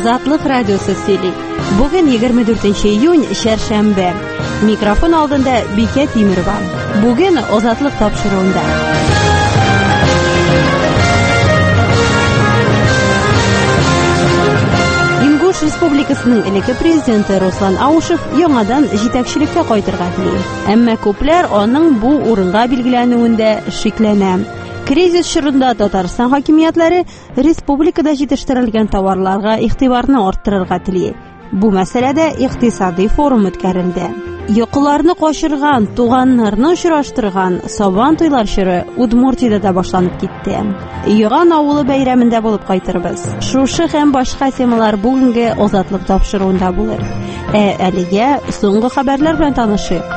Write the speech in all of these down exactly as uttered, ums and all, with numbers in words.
Азатлык радиосы сөйли. Бүген егерме дүртенче июнь, шәршәмбе. Микрофон алдында Бикә Тимирова. Бүген Азатлык тапшыруында. Ингуш Республикасының элекке президенты Руслан Аушев яңадан җитәкчелеккә кайтырга тели. Әмма күпләр аның бу урынга билгеләнүендә шикләнә. Кризис чорында Татарстан хакимиятләре республикада җитештерелгән товарларга игътибарны арттырырга тели. Бу мәсьәләдә икътисади форум үткәрелде. Йокыларны качырган, туганнарны очраштырган Сабан туйлар чоры Удмуртиядә дә башланып китте. Йыган авылы бәйрәмендә булып кайтырбыз. Шушы һәм башка темалар бүгенге Азатлык тапшыруында булыр. Ә әлегә соңгы хәбәрләр белән танышыйк.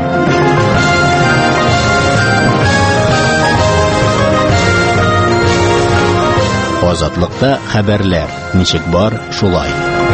Азатлыкта хәбәрләр. Ничек бар, шулай.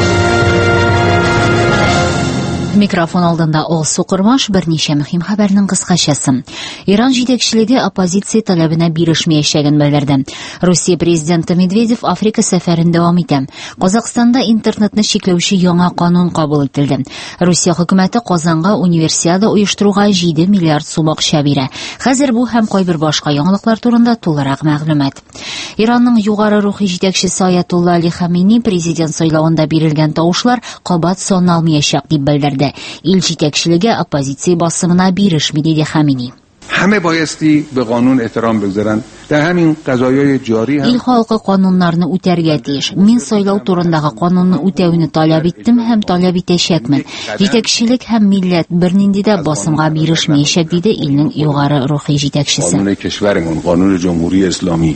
Микрофон алдында Ол Сукырмаш берничә мөһим хәбәрнең кыскачасы. Иран җитәкчелеге оппозиция таләбенә бирешмәячәген белдерде. Русия президенты Медведев Африка сәфәрен дәвам итә. Казакъстанда интернетны чикләүче яңа канун кабул ителде. Русия хөкүмәте Казанга универсиада оештыруга җиде миллиард сум акча бирә. Хәзер бу һәм кайбер башка яңалыклар турында тулырак мәгълүмат. Иранның югары рухи җитәкчесе Аятулла Али Хамини президент сайлауында бирелгән тавышлар кабат саналмаячак дип белдерде. Ил җитәкчелеге оппозиция басымына бирешми диде Хамини. همه بایستی به قانون احترام بگذارن. در همین قضایای جاری هم ил халкы кануннарны үтәргә тиеш. Мин сайлау турындагы канунны үтәүне таләп иттем һәм таләп итәчәкмен. Җитәкчелек һәм милләт бернинди дә басымга бирешмәячәк диде илнең югары рухи җитәкчесе. قانون کشورمون قانون جمهوری اسلامی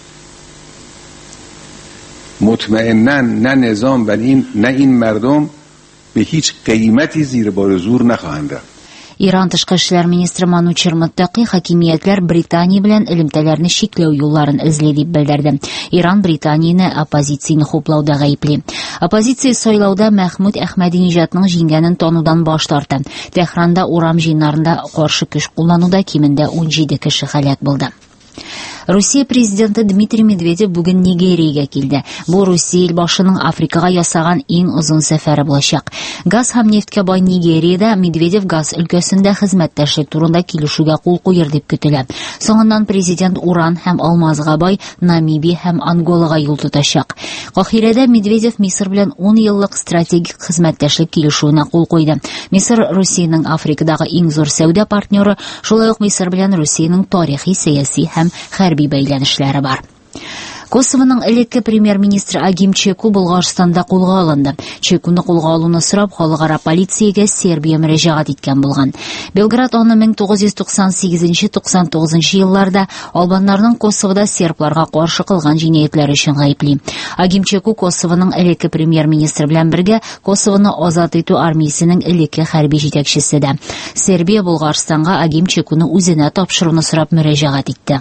مطمئناً نه نظام و این نه این مردم به هیچ قیمتی زیر بار زور نخواهند رفت. Иран тышкы эшләр министры Манучер Муттаки хакимиятләр Британия белән элемтәләрне чикләү юлларын эзли дип белдерде. Иран Британияны оппозицияны хуплауда гаепли. Оппозиция сайлауда Мәхмүд Әхмәдинеҗатның җиңгәнен танудан баш тарта. Тәһранда урам җыеннарында каршы көч куллануда кимендә ун җиде кеше һәлак булды. Русия президенты Дмитрий Медведев бүген Нигериягә килде. Бу Русия илбашының Африкага ясаган иң узын сәфәре булачак. Газ һәм нефткә бай Нигериядә Медведев газ өлкәсендә хезмәттәшлек турында килешүгә кул куер дип көтелә. Соңыннан президент уран һәм алмазга бай Намибия һәм Анголага юл тотачак. Кахирәдә Медведев Мисыр белән ун еллык стратегик хезмәттәшлек килешүенә кул куйды. Мисыр Русиянең Африкадагы иң зур сәүдә партнеры, шулай ук Мисыр белән Русиянең тарихи, сәяси һәм хәрби бәйләнешләре бар. Косовоның элекке премьер-министры Агим Чеку Булгарстанда кулга алынды. Чекуны кулга алуны сорап халыкара полициягә Сербия мөрәҗәгать иткән булган. Белград аны мең тугыз йөз туксан сигезенче - туксан тугызынчы елларда албаннарның Косовода сербларга каршы кылган җинаятләре өчен гаепли. Агим Чеку Косовоның элекке премьер-министры белән бергә Косовоны азат итү армиясенең элекке хәрби җитәкчесе дә. Сербия Булгарстанга Агим Чекуны үзенә тапшыруны сорап мөрәҗәгать итте.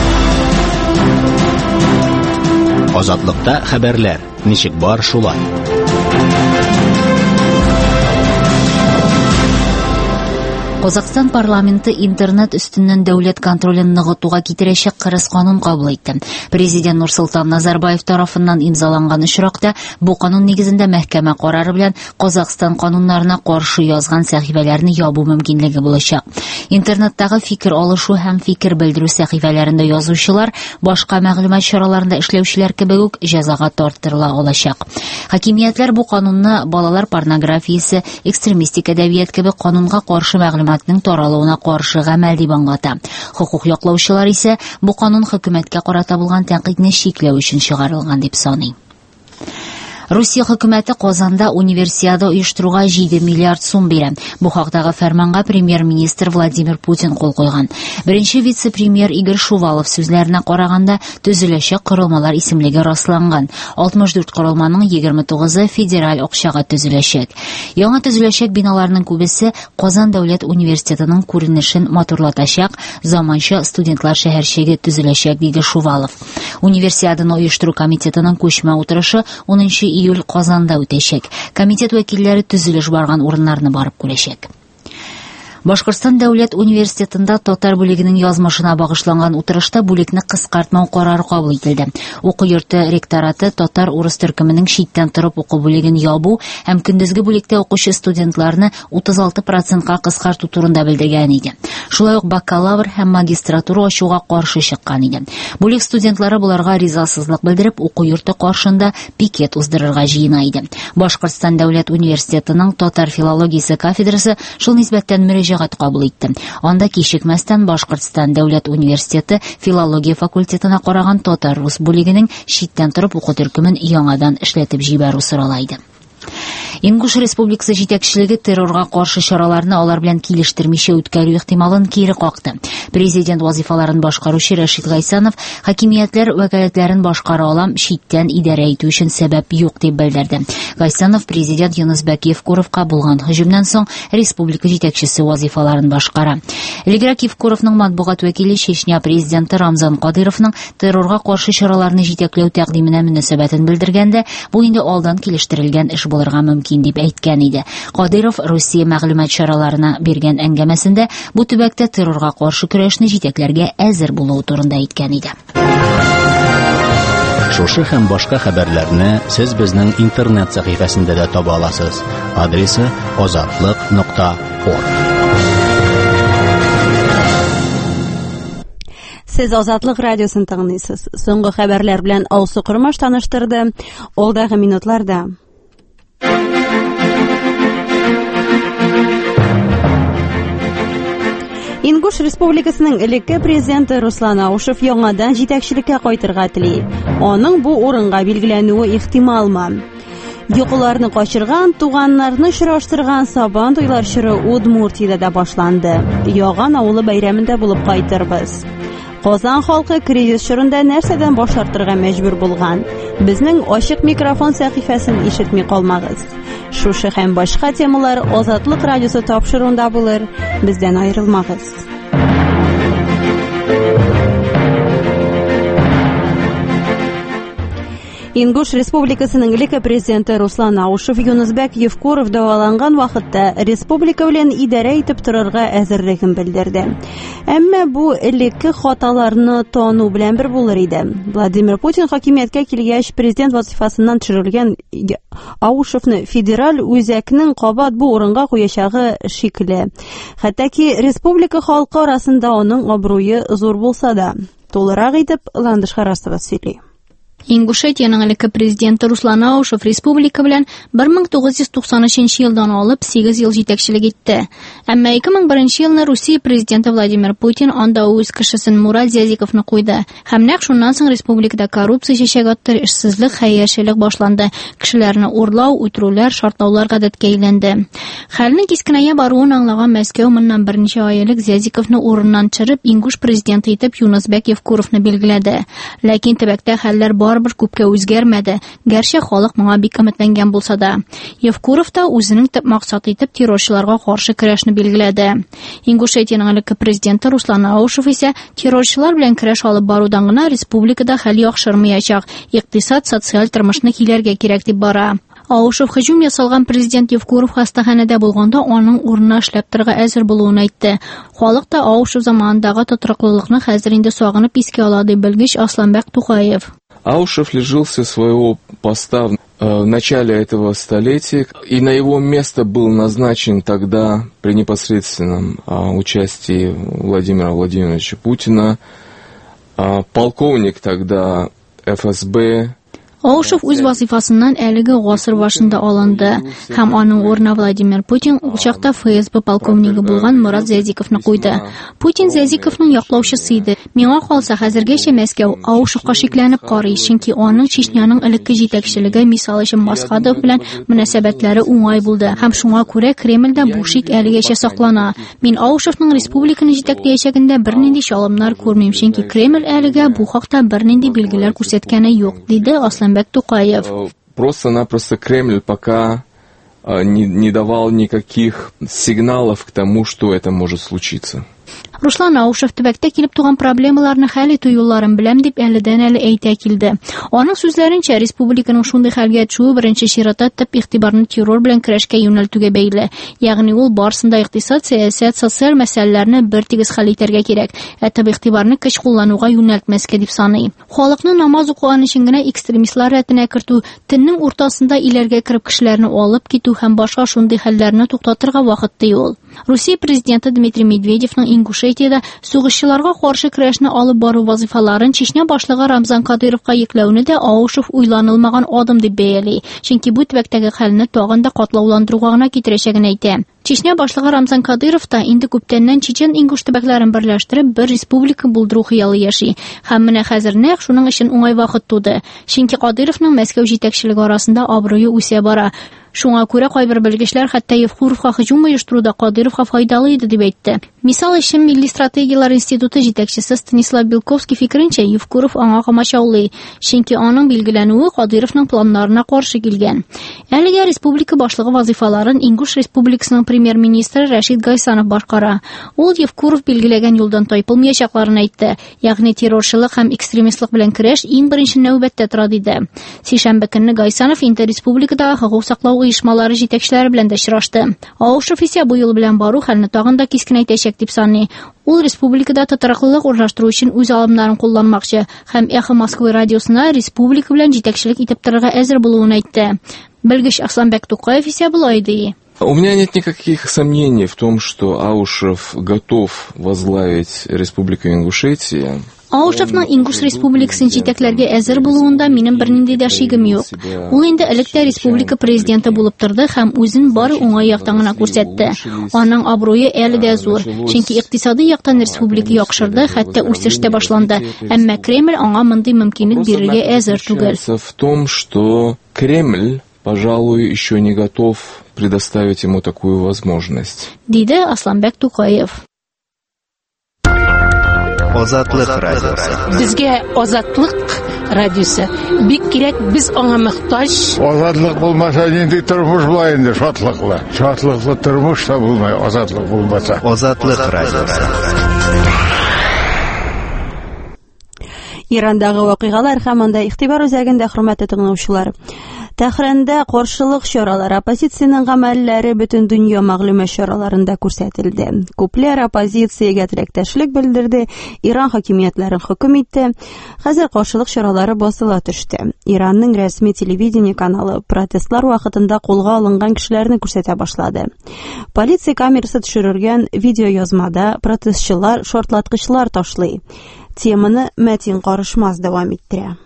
Азатлыкта хәбәрләр. Ничек бар, шулай. Казакъстан парламенты интернет өстеннән дәүләт контролен ныгытуга китерәчәк кырыс канун кабул итте. Президент Нурсултан Назарбаев тарафыннан имзаланган очракта бу канун нигезендә мәхкәмә карары белән Казакъстан кануннарына каршы язган сәхифәләрне ябу мөмкинлеге булачак. Интернеттагы фикер алышу һәм фикер белдерү сәхифәләрендә язучылар башка мәгълүмат чараларында эшләүчеләр кебек үк җәзага тартырыла алачак. Хакимиятләр бу канунны балалар порнографиясе, экстремистик әдәбият кебек канунга каршы мәгълүмат таралуына каршы гамәл дип аңлата. Хукук яклаучылар исә бу канун хөкүмәткә карата булган тәнкыйтьне чикләү өчен чыгарылган дип саный. Русия хөкүмәте Казанда универсиада оештыруга җиде миллиард сум бирә. Бу хакдагы фәрманга премьер-министр Владимир Путин кул куйган. Беренче вице-премьер Игорь Шувалов сүзләренә караганда, төзеләчәк корылмалар исемлеге расланган. алтмыш дүрт корылманың егерме тугызы федераль акчага төзеләчәк. Яңа төзеләчәк биналарның күбесе Казан дәүләт университетының күренешен матурлатачак, заманча студентлар шәһәрчеге төзеләчәк, диде Шувалов. Универсиаданы оештыру комитетының күчмә утырышы унынчы июль Казанда үтәчәк. Комитет вәкилләре төзелеш барган урыннарны барып күрәчәк. Башкортстан дәүләт университетында татар бүлегенең язмышына багышланган утырышта бүлекне кыскартмау карары кабул ителде. Уку йорты ректораты татар-урыс төркеменең читтән торып уку бүлеген ябу һәм көндезге бүлектә укучы студентларны утыз алты процентка кыскарту турында белдергән иде. Шулай ук бакалавр һәм магистратура ачуга каршы чыккан иде. Бүлек студентлары буларга ризасызлык белдереп, уку йорты каршында пикет уздырырга җыена иде. Башкортстан дәүләт университетының татар филологиясе кафедрасы шул нисбәттән мөрәҗәгать кабул итте. Анда кичекмәстән Башкортстан дәүләт университеты филология факультетына караган татар-рус бүлегенең читтән торып уку төркемен яңадан эшләтеп җибәрү сорала иде. Ингуш Республикасы җитәкчелеге террорга каршы чараларны алар белән килештермичә үткәрү ихтималын кире какты. Президент вазифаларын башкаручы Рәшит Гайсанов хакимиятләр вәкаләтләрен башкара алам, читтән идарә итү өчен сәбәп юк дип белдерде. Гайсанов президент Юнусбек Евкуровка булган һөҗүмнән соң республика җитәкчесе вазифаларын башкара. Элегрәк Евкуровның матбугат вәкиле Чечня президенты Рамзан Кадыровның террорга каршы чараларны җитәкләү тәкъдименә мөнәсәбәтен белдергәндә, бу инде алдан килештерелгән эш булырга мөмкин дип әйткән иде. Кадыров Россия мәгълүмат чараларына биргән әңгәмәсендә бу төбәктә террорга каршы көрәшне җитәкләргә әзер булуы турында әйткән иде. Шушы һәм башка хәбәрләрне сез безнең интернет сәхифәсендә дә таба аласыз. Адресы азатлык нокта орг. Сез Азатлык радиосын тыңлыйсыз. Соңгы хәбәрләр белән Алсу Кырмаш таныштырды. Алдагы минутларда Ингуш Республикасының элекке президенты Руслан Аушев яңадан җитәкчелеккә кайтырга тели. Аның бу урынга билгеләнүе ихтималмы? Йокыларны качырган, туганнарны очраштырган Сабан туйлар чоры Удмуртиядә дә башланды. Яган авылы бәйрәмендә булып кайтырбыз. Казан халкы кризис чорында нәрсәдән баш тартырга мәҗбүр булган? Безнең ачык микрофон сәхифәсен ишетми калмагыз. Шушы һәм башка темалар Азатлык радиосы тапшыруында булыр. Бездән аерылмагыз. Ингуш Республикасының элекке президенты Руслан Аушев Юнусбек Евкуров дәваланган вакытта республика белән идарә итеп торырга әзерлеген белдерде. Әмма бу элекке хаталарны тану белән бер булыр иде. Владимир Путин хакимияткә килгәч президент вазифасыннан төшерелгән Аушевны федераль үзәкнең кабат бу урынга куячагы шикле. Хәтта ки республика халкы арасында аның абруе зур булса да, тулырак итеп Ландыш Харастова сөйли. Ингушетияның элекке президенты Руслан Аушев республика белән бер мең тугыз йөз туксан өченче елдан алып сигез ел җитәкчелек итте. Әмма ике мең беренче елны Русия президенты Владимир Путин анда үз кешесен Мурат Зязиковны куйды. Һәм нәкъ шуннан соң республикада коррупция чәчәк атты, эшсезлек, хәерчелек башланды. Кешеләрне урлау, үтерүләр, шартлаулар гадәткә әйләнде. Хәлне кискенәя баруын аңлаган Мәскәү моннан берничә ай элек Зязиковны урыннан төшереп, Ингуш президенты итеп Юнусбек Евкуровны билгеләде. Ләкин төбәктә хәлләр барыбер күпкә үзгәрмәде. Гәрчә халык моңа бик өметләнгән булса да. Евкуров та үзенең төп максат итеп террорчыларга каршы көрәшне билгеләде. Ингушетияның элекке президенты Руслан Аушев исә террорчылар белән көрәш алып барудан гына республикада хәл яхшырмаячак, икътисад, социаль тормышны киләргә кирәк дип бара. Аушев һөҗүм ясалган президент Евкуров хастаханәдә булганда аның урынына эшләп торырга әзер булуын әйтте. Халык та Аушев заманындагы тотрыклылыкны хәзер инде сагынып искә ала дип белгеч Асланбек Тукаев. Аушев лишился своего поста в начале этого столетия, и на его место был назначен тогда при непосредственном участии Владимира Владимировича Путина полковник тогда эф эс бэ Аушев үз вазифасыннан әлеге гасыр башында алынды һәм аның орнына Владимир Путин ул чакта эф эс бэ полковниги булган Мурат Зязиковны куйды. Путин Зязиковның яклаучысы иде. Миңа калса хәзергәчә Мәскәү Аушевка шикләнеп карый, чөнки аның Чечняның элекке җитәкчелеге, мисал өчен Масхадов белән мөнәсәбәтләре уңай булды һәм шуңа күрә Кремльдә бу шик әлегәчә саклана. Мин Аушевның республиканы җитәкләячәгендә бернинди чалымнар күрмим, чөнки Кремль әлегә бу хакта бернинди билгеләр күрсәткәне юк, диде Асланбек Тукаев. Просто-напросто Кремль пока не, не давал никаких сигналов к тому, что это может случиться. Руслан Аушев төбәктә килеп туган проблемаларны хәл итү юлларын беләм дип әледән-әле әйтә килде. Аның сүзләренчә, республиканың шундый хәлгә төшүе беренче чиратта төп игътибарны террор белән көрәшкә юнәлтүгә бәйле. Ягъни ул барсында икътисад, сәясәт, социаль мәсьәләләрне бертигез хәл итәргә кирәк, ә төп игътибарны көч куллануга юнәлтмәскә дип саный. Халыкны намаз укыган өчен генә экстремистлар рәтенә кертү, төннең уртасында иләргә кереп кешеләрне алып китү һәм башка шундый хәлләрне туктатырга вакыт тый. Русия президенты Дмитрий Медведевның Ингушетиядә сугышчыларга каршы көрәшне алып бару вазифаларын Чечня башлыгы Рамзан Кадыровка йөкләүне дә Аушев уйланылмаган адым дип бәяли. Чөнки бу төбәктәге хәлне тагын да катлауландыруга гына китерәчәген әйтә. Чечня башлыгы Рамзан Кадыров та инде күптәннән чечен ингуш төбәкләрен берләштереп бер республика булдыру хыялы яши. Һәм менә хәзер нәкъ шуның өчен уңай вакыт туды. Чөнки Кадыровның Мәскәү җитәкчелеге арасында абруе үсә бара. Шуңа күрә кайбер белгечләр хәтта Евкуровка һөҗүм оештыруда Кадыровка файдалы иде дип әйтте. Мисал өчен Милли стратегиялар институты җитәкчесе Станислав Белковский фикеренчә, Евкуров аңа камачаулый, чөнки аның билгеләнүе Кадыровның планнарына каршы килгән. Әлегә республика башлыгы вазифаларын Ингуш республикасының премьер-министры Рашид Гайсанов башкара. Ул Евкуров билгеләгән юлдан тайпылмаячакларын әйтте. Ягъни террорчылык һәм экстремистлык белән көрәш иң беренче нәүбәттә тора диде. Сишәмбе көнне Гайсанов инде республикадагы хокук саклау оешмалары җитәкчеләре белән дә очрашты. Аушев исә бу ел белән бару хәлне тагын да кискенәйтәчәк дип саный. Ул республикада тотрыклылык урнаштыру өчен үз алымнарын кулланмакчы һәм Эхо Москвы радиосына республика белән җитәкчелек итеп торырга әзер булуын әйтте. Белгеч Асланбек Тукаев исә булай ди. У меня нет никаких сомнений в том, что Аушев готов возглавить Республику Ингушетия. Аушевның Ингуш республикасын җитәкләргә әзер булуында минем бернинди дә шигем юк. Ул инде электә республика президенты булып торды һәм үзен бары уңай яктан гына күрсәтте. Аның абруе әле дә зур, чөнки икътисади яктан республика яхшырды, хәтта үсеш тә башланды. Әмма Кремль аңа мондый мөмкинлек бирергә әзер түгел. В том, что Кремль, пожалуй, еще не готов предоставить ему такую возможность. Диде Асланбек Тукаев. Азатлык радиосы. Безгә азатлык радиосы бик кирәк, без аңа мохтаҗ. Азатлык булмаса нинди тормыш булай инде, шатлыклы. Шатлыклы тормыш та булмай, азатлык булмаса. Азатлык радиосы. Ирандагы вакыйгалар һәм анда игътибар үзәгендә хөрмәтле тыңлаучылар. Тәхрәндә каршылык чаралары, оппозициянең гамәлләре бөтен дөнья мәгълүмат чараларында күрсәтелде. Күпләр оппозициягә теләктәшлек белдерде, Иран хакимиятләрен хөкем итте. Хәзер каршылык чаралары басыла төште. Иранның рәсми телевидение каналы протестлар вакытында кулга алынган кешеләрне күрсәтә башлады. Полиция камерасы төшерелгән видеоязмада протестчылар шартлаткычлар ташлый. Теманы Мәтин Карышмаз дәвам иттерә.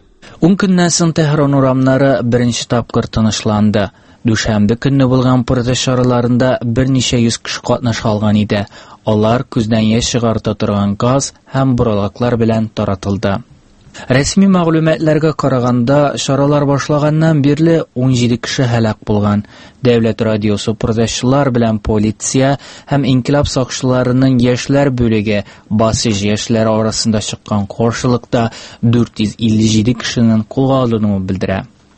Ун көннән соң Тәһран урамнары беренче тапкыр тынычланды. Дүшәмбе көнне булган протест чараларында берничә йөз кеше катнаша алган иде. Алар күздән яшь чыгарта торган газ һәм боралаклар белән таратылды. Рәсми мәгълүматларга караганда, чаралар башлаганнан бирле ун җиде кеше һәлак булган. Дәүләт радиосы протестчылар белән полиция һәм инкилаб сакчыларының яшьләр бүлеге басыш яшьләр арасында чыккан каршылыкта дүрт йөз илле җиде кешенең кулга алынуын белдерә.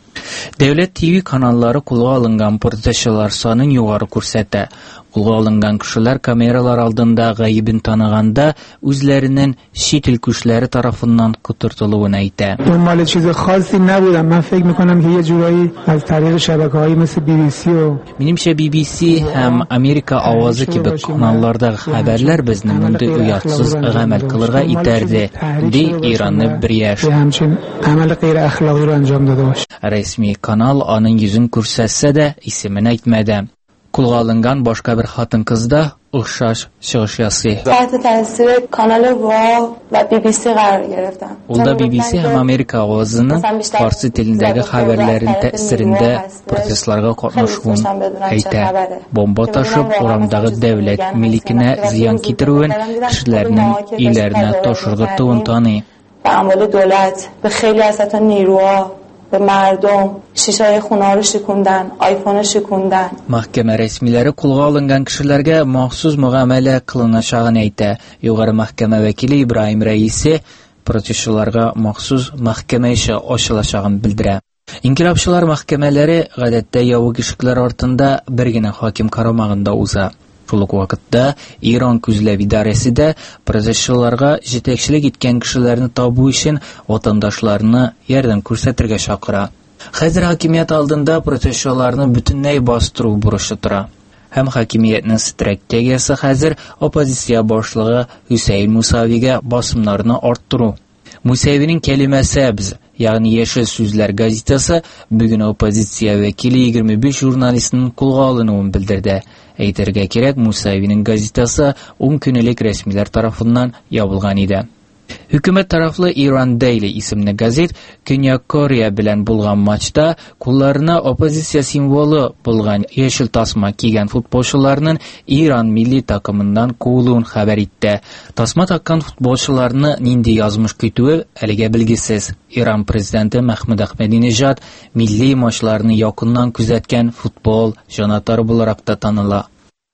Дәүләт ТВ каналлары кулга алынган протестчылар санын югары күрсәтә. Кулга алынган кешеләр камералар алдында гаибен танығанда үзләренең чит ил көчләре тарафыннан кутыртылуын әйтә. دنبال چیز خاصی نبودم. من فکر میکنم که یه جورایی از طریق شبکه‌های مثل بی بی سی و Минемчә би би си һәм Америка авазы кебек каналлардагы хәбәрләр безне мондый уятсыз гамәл кылырга итәрде, ди Иранны бер яшь. همچین عمل غیر اخلاقی رو انجام داده باشه. Рәсми канал аның йөзен күрсәтсә дә исемен әйтмәде. Кулга алынган башка бер хатын-кыз да охшаш чыгыш ясый. تحت تاثیر کانال وا و بی بی سی قرار گرفتم. Ул да би би си һәм Америка авазының фарсы телендәге хәбәрләрен тәэсирендә протестларга катнашуын әйтә. Бомба ташып урамдагы дәүләт милкенә зыян китерүен, кешеләрнең өйләренә ташырдыуын таный. به اموال دولت به خیلی از حتی نیروها به مردم شیشه‌های خونه رو شکوندن، آیفون شکوندن. Мәхкәмә рәсмиләре кулга алынган кешеләргә махсус мөгамәлә кылыначагын әйтә. Югары мәхкәмә вәкиле Ибраһим Рәисе протестчыларга махсус мәхкәмә ише ачылачагын белдерә. Инкилабчылар мәхкәмәләре гадәттә ябык ишекләр артында бер генә хаким карамагында уза. Шул ук вакытта Иран күзләп идарәсе протестчыларга җитәкчелек иткән кешеләрне табу өчен ватандашларны ярдәм күрсәтергә чакыра. Хәзер хакимият алдында протестчыларны бөтенләй бастыру бурычы тора. Һәм хакимиятның стратегиясе хәзер оппозиция башлыгы Хусейн Мусавигә басымнарны арттыру. Мусавиның кәлимәсе «Без», ягъни Яшел сүзләр газетасы бүген оппозиция вәкиле егерме биш журналистның кулга алынуын белдерде. Әйтергә кирәк, Мусавиның газетасы ун көнлек рәсмиләр тарафыннан ябылган иде. Хөкүмәт тарафлы Iran Daily исемле газет Көньяк Корея белән булган матчта кулларына оппозиция символы булган яшел тасма кигән футболчыларның Иран милли такымыннан куылуын хәбәр итте. Тасма таккан футболчыларны нинди язмыш көтүе әлегә белгесез. Иран президенты Мәхмүд Әхмәдинежад милли матчларны якыннан күзәткән футбол җанатары буларак та таныла.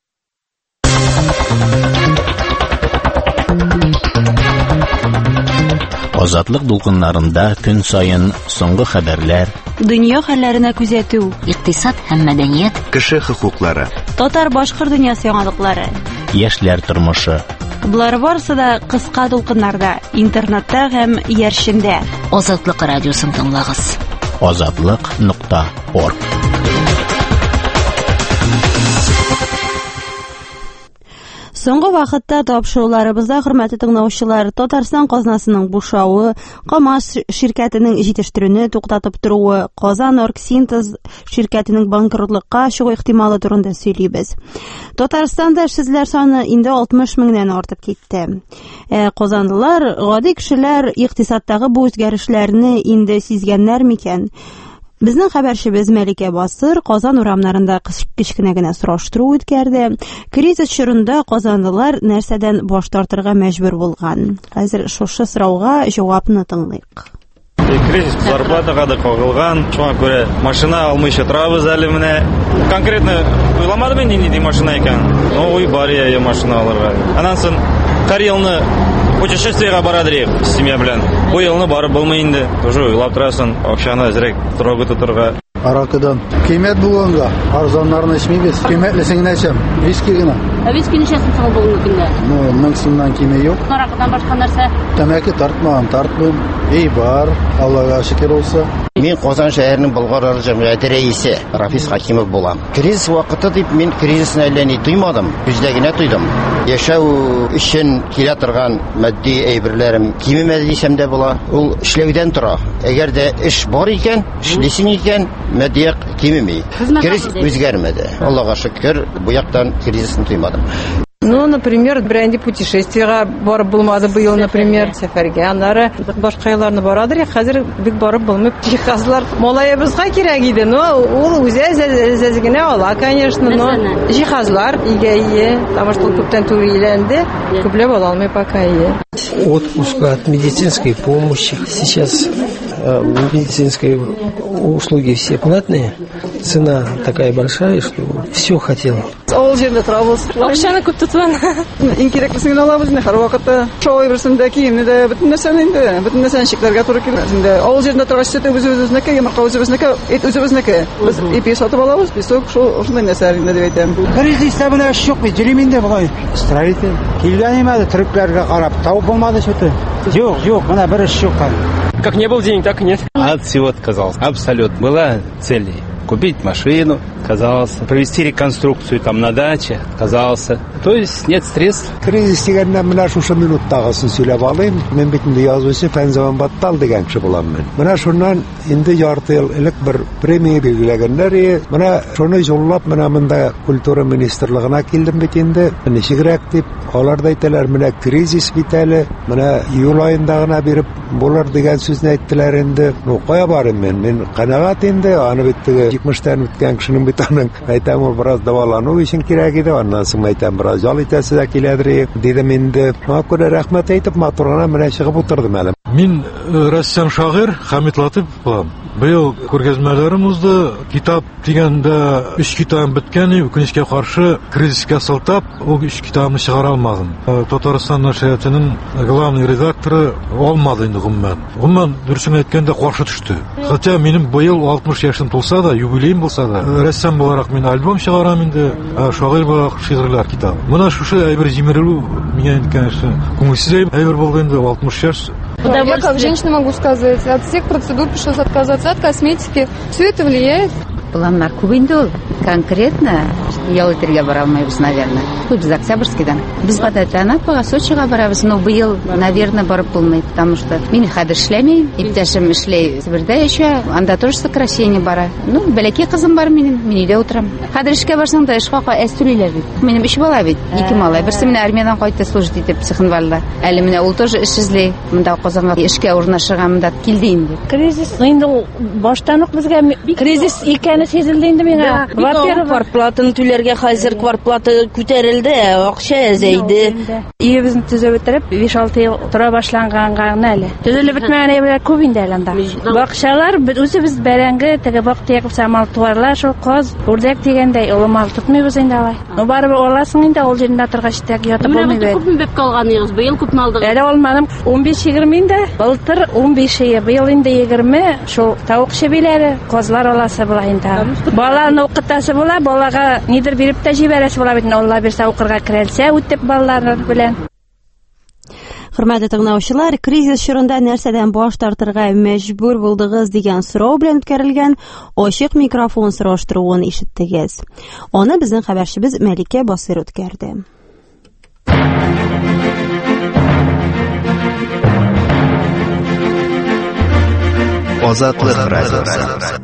Азатлык дулкыннарында көн сайын соңгы хәбәрләр, дөнья хәлләренә күзәтү, икътисад һәм мәдәният, кеше хокуклары, татар-башкорт дөньясы яңалыклары, яшьләр тормышы. Булар барысы да кыска дулкыннарда, интернетта һәм яршендә. Азатлык радиосын тыңлагыз. азатлык нокта орг. Соңгы вакытта тапшыруларыбызда, хөрмәтле тыңлаучылар, Татарстан казнасының бушавы, КАМАЗ ширкәтенең җитештерүне туктатып торуы, Казан Оргсинтез ширкәтенең банкротлыкка чыгу ихтималы турында сөйлибез. Татарстанда эшсезләр саны инде алтмыш меңнән артып китте. Э, казанлылар, гади кешеләр икътисадтагы бу үзгәрешләрне инде сизгәннәр микән? Безнең хәбәрчебез Мәликә Басыр Казан урамнарында кичкенә генә сораштыру үткәрде. Кризис чорында казанлылар нәрсәдән баш тартырга мәҗбүр булган? Хәзер шушы сорауга җавапны тыңлыйк. Кризис зарплатага да кагылган, шуңа күрә машина алмыйча торабыз әле менә. Конкретно уйламадым инде нинди машина икән. Ну, уй бар я машина алырга. Аннан соң һәр елны путешествиегә барадыр семья белән. Бу елны барып булмый инде. Уже уйлап торасың, акчаны әзрәк торога тотырга. Аракыдан кыйммәт булганга арзаннарны эчмибез. Кыйммәтлесен әчәм. Виски генә. Ә виски ничәсен соң бүгенге көндә? Ну, мең сумнан киме юк. Аракыдан башка нәрсә? Тәмәке тартмаган, тартмыйм. Эй бар, Аллага шөкер булса. Мин Казан шәһәренең Болгар җәмгыяте рәисе Рафис Хакимов булам. Кризис вакыты дип мин кризисны әллә ни тоймадым, күздә генә тойдым. Яшәү өчен килә торган матди әйберләрем кимемәде дисәм дә була. Ул эшләүдән тора. Әгәр дә эш бар икән, эшлисең икән, матди кимеми. Кризис үзгәрмәде. Аллага шөкер, бу яктан кризисны тоймадым. Ну, например, бренди путешествиега барып булмады быел, например, сәфәргә. Аннары башка елларны барадыр, я хәзер бик барып булмый. Җиһазлар малаебызга кирәк иде. Ну, ул үзе әзәзгенә ала, конечно, но җиһазлар игә ие, потому что күптән туриләнде, күпләп ала алмый пока ие. Отпуск от медицинской помощи. Сейчас э, медицинские услуги все платные. Цена такая большая, что все хотел. Авыл җирендә торабыз. Акчаны күп тотган. Иң кирәклесен алабыз, һәр вакытта. Шулай берсендә киемне дә бөтен нәрсәне инде, бөтен нәрсәне чикләргә туры килә. Инде авыл җирендә торгач, сөт үзебезнеке, йомырка үзебезнеке, эт үзебезнеке. Без ипи сатып алабыз, песок, шул шундый нәрсәләр инде дип әйтәм. Кризиста белән эш юк бит, җилим инде булай. Строитель. Килгән имәде төрекләргә карап, табып булмады шуты. Юк, юк, менә бер эш юк. Как не был день, так и нет. От всего отказался. Абсолютно. Была цель купить машину, отказался. Провести реконструкцию там на даче, отказался. То есть нет средств. Кризис дигәндә менә шушы минуттагысын сөйләп алыйм. Мен бит инде язучы Фәнзаман Баттал дигән кеше булам мен. Менә шуннан инде ярты ел элек бер премия билгеләгәннәр. Менә шуны җоллап менә монда культура министрлыгына килдем бит инде. Ничегрәк дип, алар да әйтәләр, менә кризис бит әле. Менә июль аенда гына биреп булыр дигән сүзне әйттеләр инде. Ну, кая барым мен? Мен канәгать инде. Аны бит җитмештән үткән кешенең бит аның әйтәм ул бераз дәвалану өчен кирәк иде. Аннан соң әйтәм бераз ял итәсе дә киләдер дидем инде. Шуңа күрә рәхмәт әйтеп матурына менә чыгып утырдым әле. Мин Россиян шагыйрь Хамит Латыйп булам. Быел күргәзмәләремездә китап дигәндә өч китабым беткән, үкенечкә каршы кризискә сылтап, ул өч китабымны чыгара алмадым. Татарстан нәшриятының главный редакторы алмады инде гомумән. Гомумән дөресен әйткәндә каршы төште. Хотя минем быел алтмыш яшым тулса да, юбилеем булса да, рәссам буларак мин альбом чыгарам инде, шагыйрь буларак шигырьләр китабы. Менә шушы әйбер җимерелү миңа, конечно, күңелсез әйбер булды инде алтмыш яшь. Я как женщина могу сказать, от всех процедур пришлось отказаться, от косметики. Все это влияет. Планнар күп инде ул. Конкретно ял итәргә бара алмыйбыз, наверное. Без Октябрьскийдан. Без гадәттән Апага Сочига барабыз, но быел, наверное, барып булмый, потому что мин хәзер эшләмим, иптәшем эшләй Себердә яшә, анда тоже сокращение бара. Ну, бәләкәй кызым бар минем, мин өйдә утырам. Хәзер эшкә барсаң да эшкә әз түлиләр бит. Минем эш бала бит, ике малай. Берсе менә армиядан кайтты, служить итеп Цхинвалда. Әле менә ул тоже эш эзли. Монда Казанга эшкә урнашырга монда килде инде. Кризис инде баштан ук безгә кризис икәне сезелде инде миңа. Во-первых, квартплатаны түләргә хәзер квартплата күтәрелде, акча әзәйде. Өебезне төзеп бетереп, биш алты ел тора башланган әле. Төзелеп бетмәгән әйберләр күп инде әле анда. Бакчалар үзебез бәрәңге, теге бак тегеп самал туарлар, шул каз, үрдәк дигәндәй олы мал тотмыйбыз инде алай. Ну барыбер аласың инде, ул җирендә торгач тәк ятып булмый бит. Күпме беп калганыгыз? Быел күпме алдыгыз? Әле алмадым. он биш егерме инде. Былтыр он биш, быел инде егерме. Шул тавык шебеләре, казлар аласы була инде. Баланы укытасы була, балага нидер биреп тә җибәрәсе була бит. Алла бирсә укырга керәлсә, үтеп балалар белән. Хөрмәтле тыңлаучылар, кризис чорында нәрсәдән баш тартырга мәҗбүр булдыгыз дигән сорау белән үткәрелгән ачык микрофон сораштыруын ишеттегез. Аны безнең хәбәрчебез Мәликә Басыр үткәрде. Азатлык радиосы.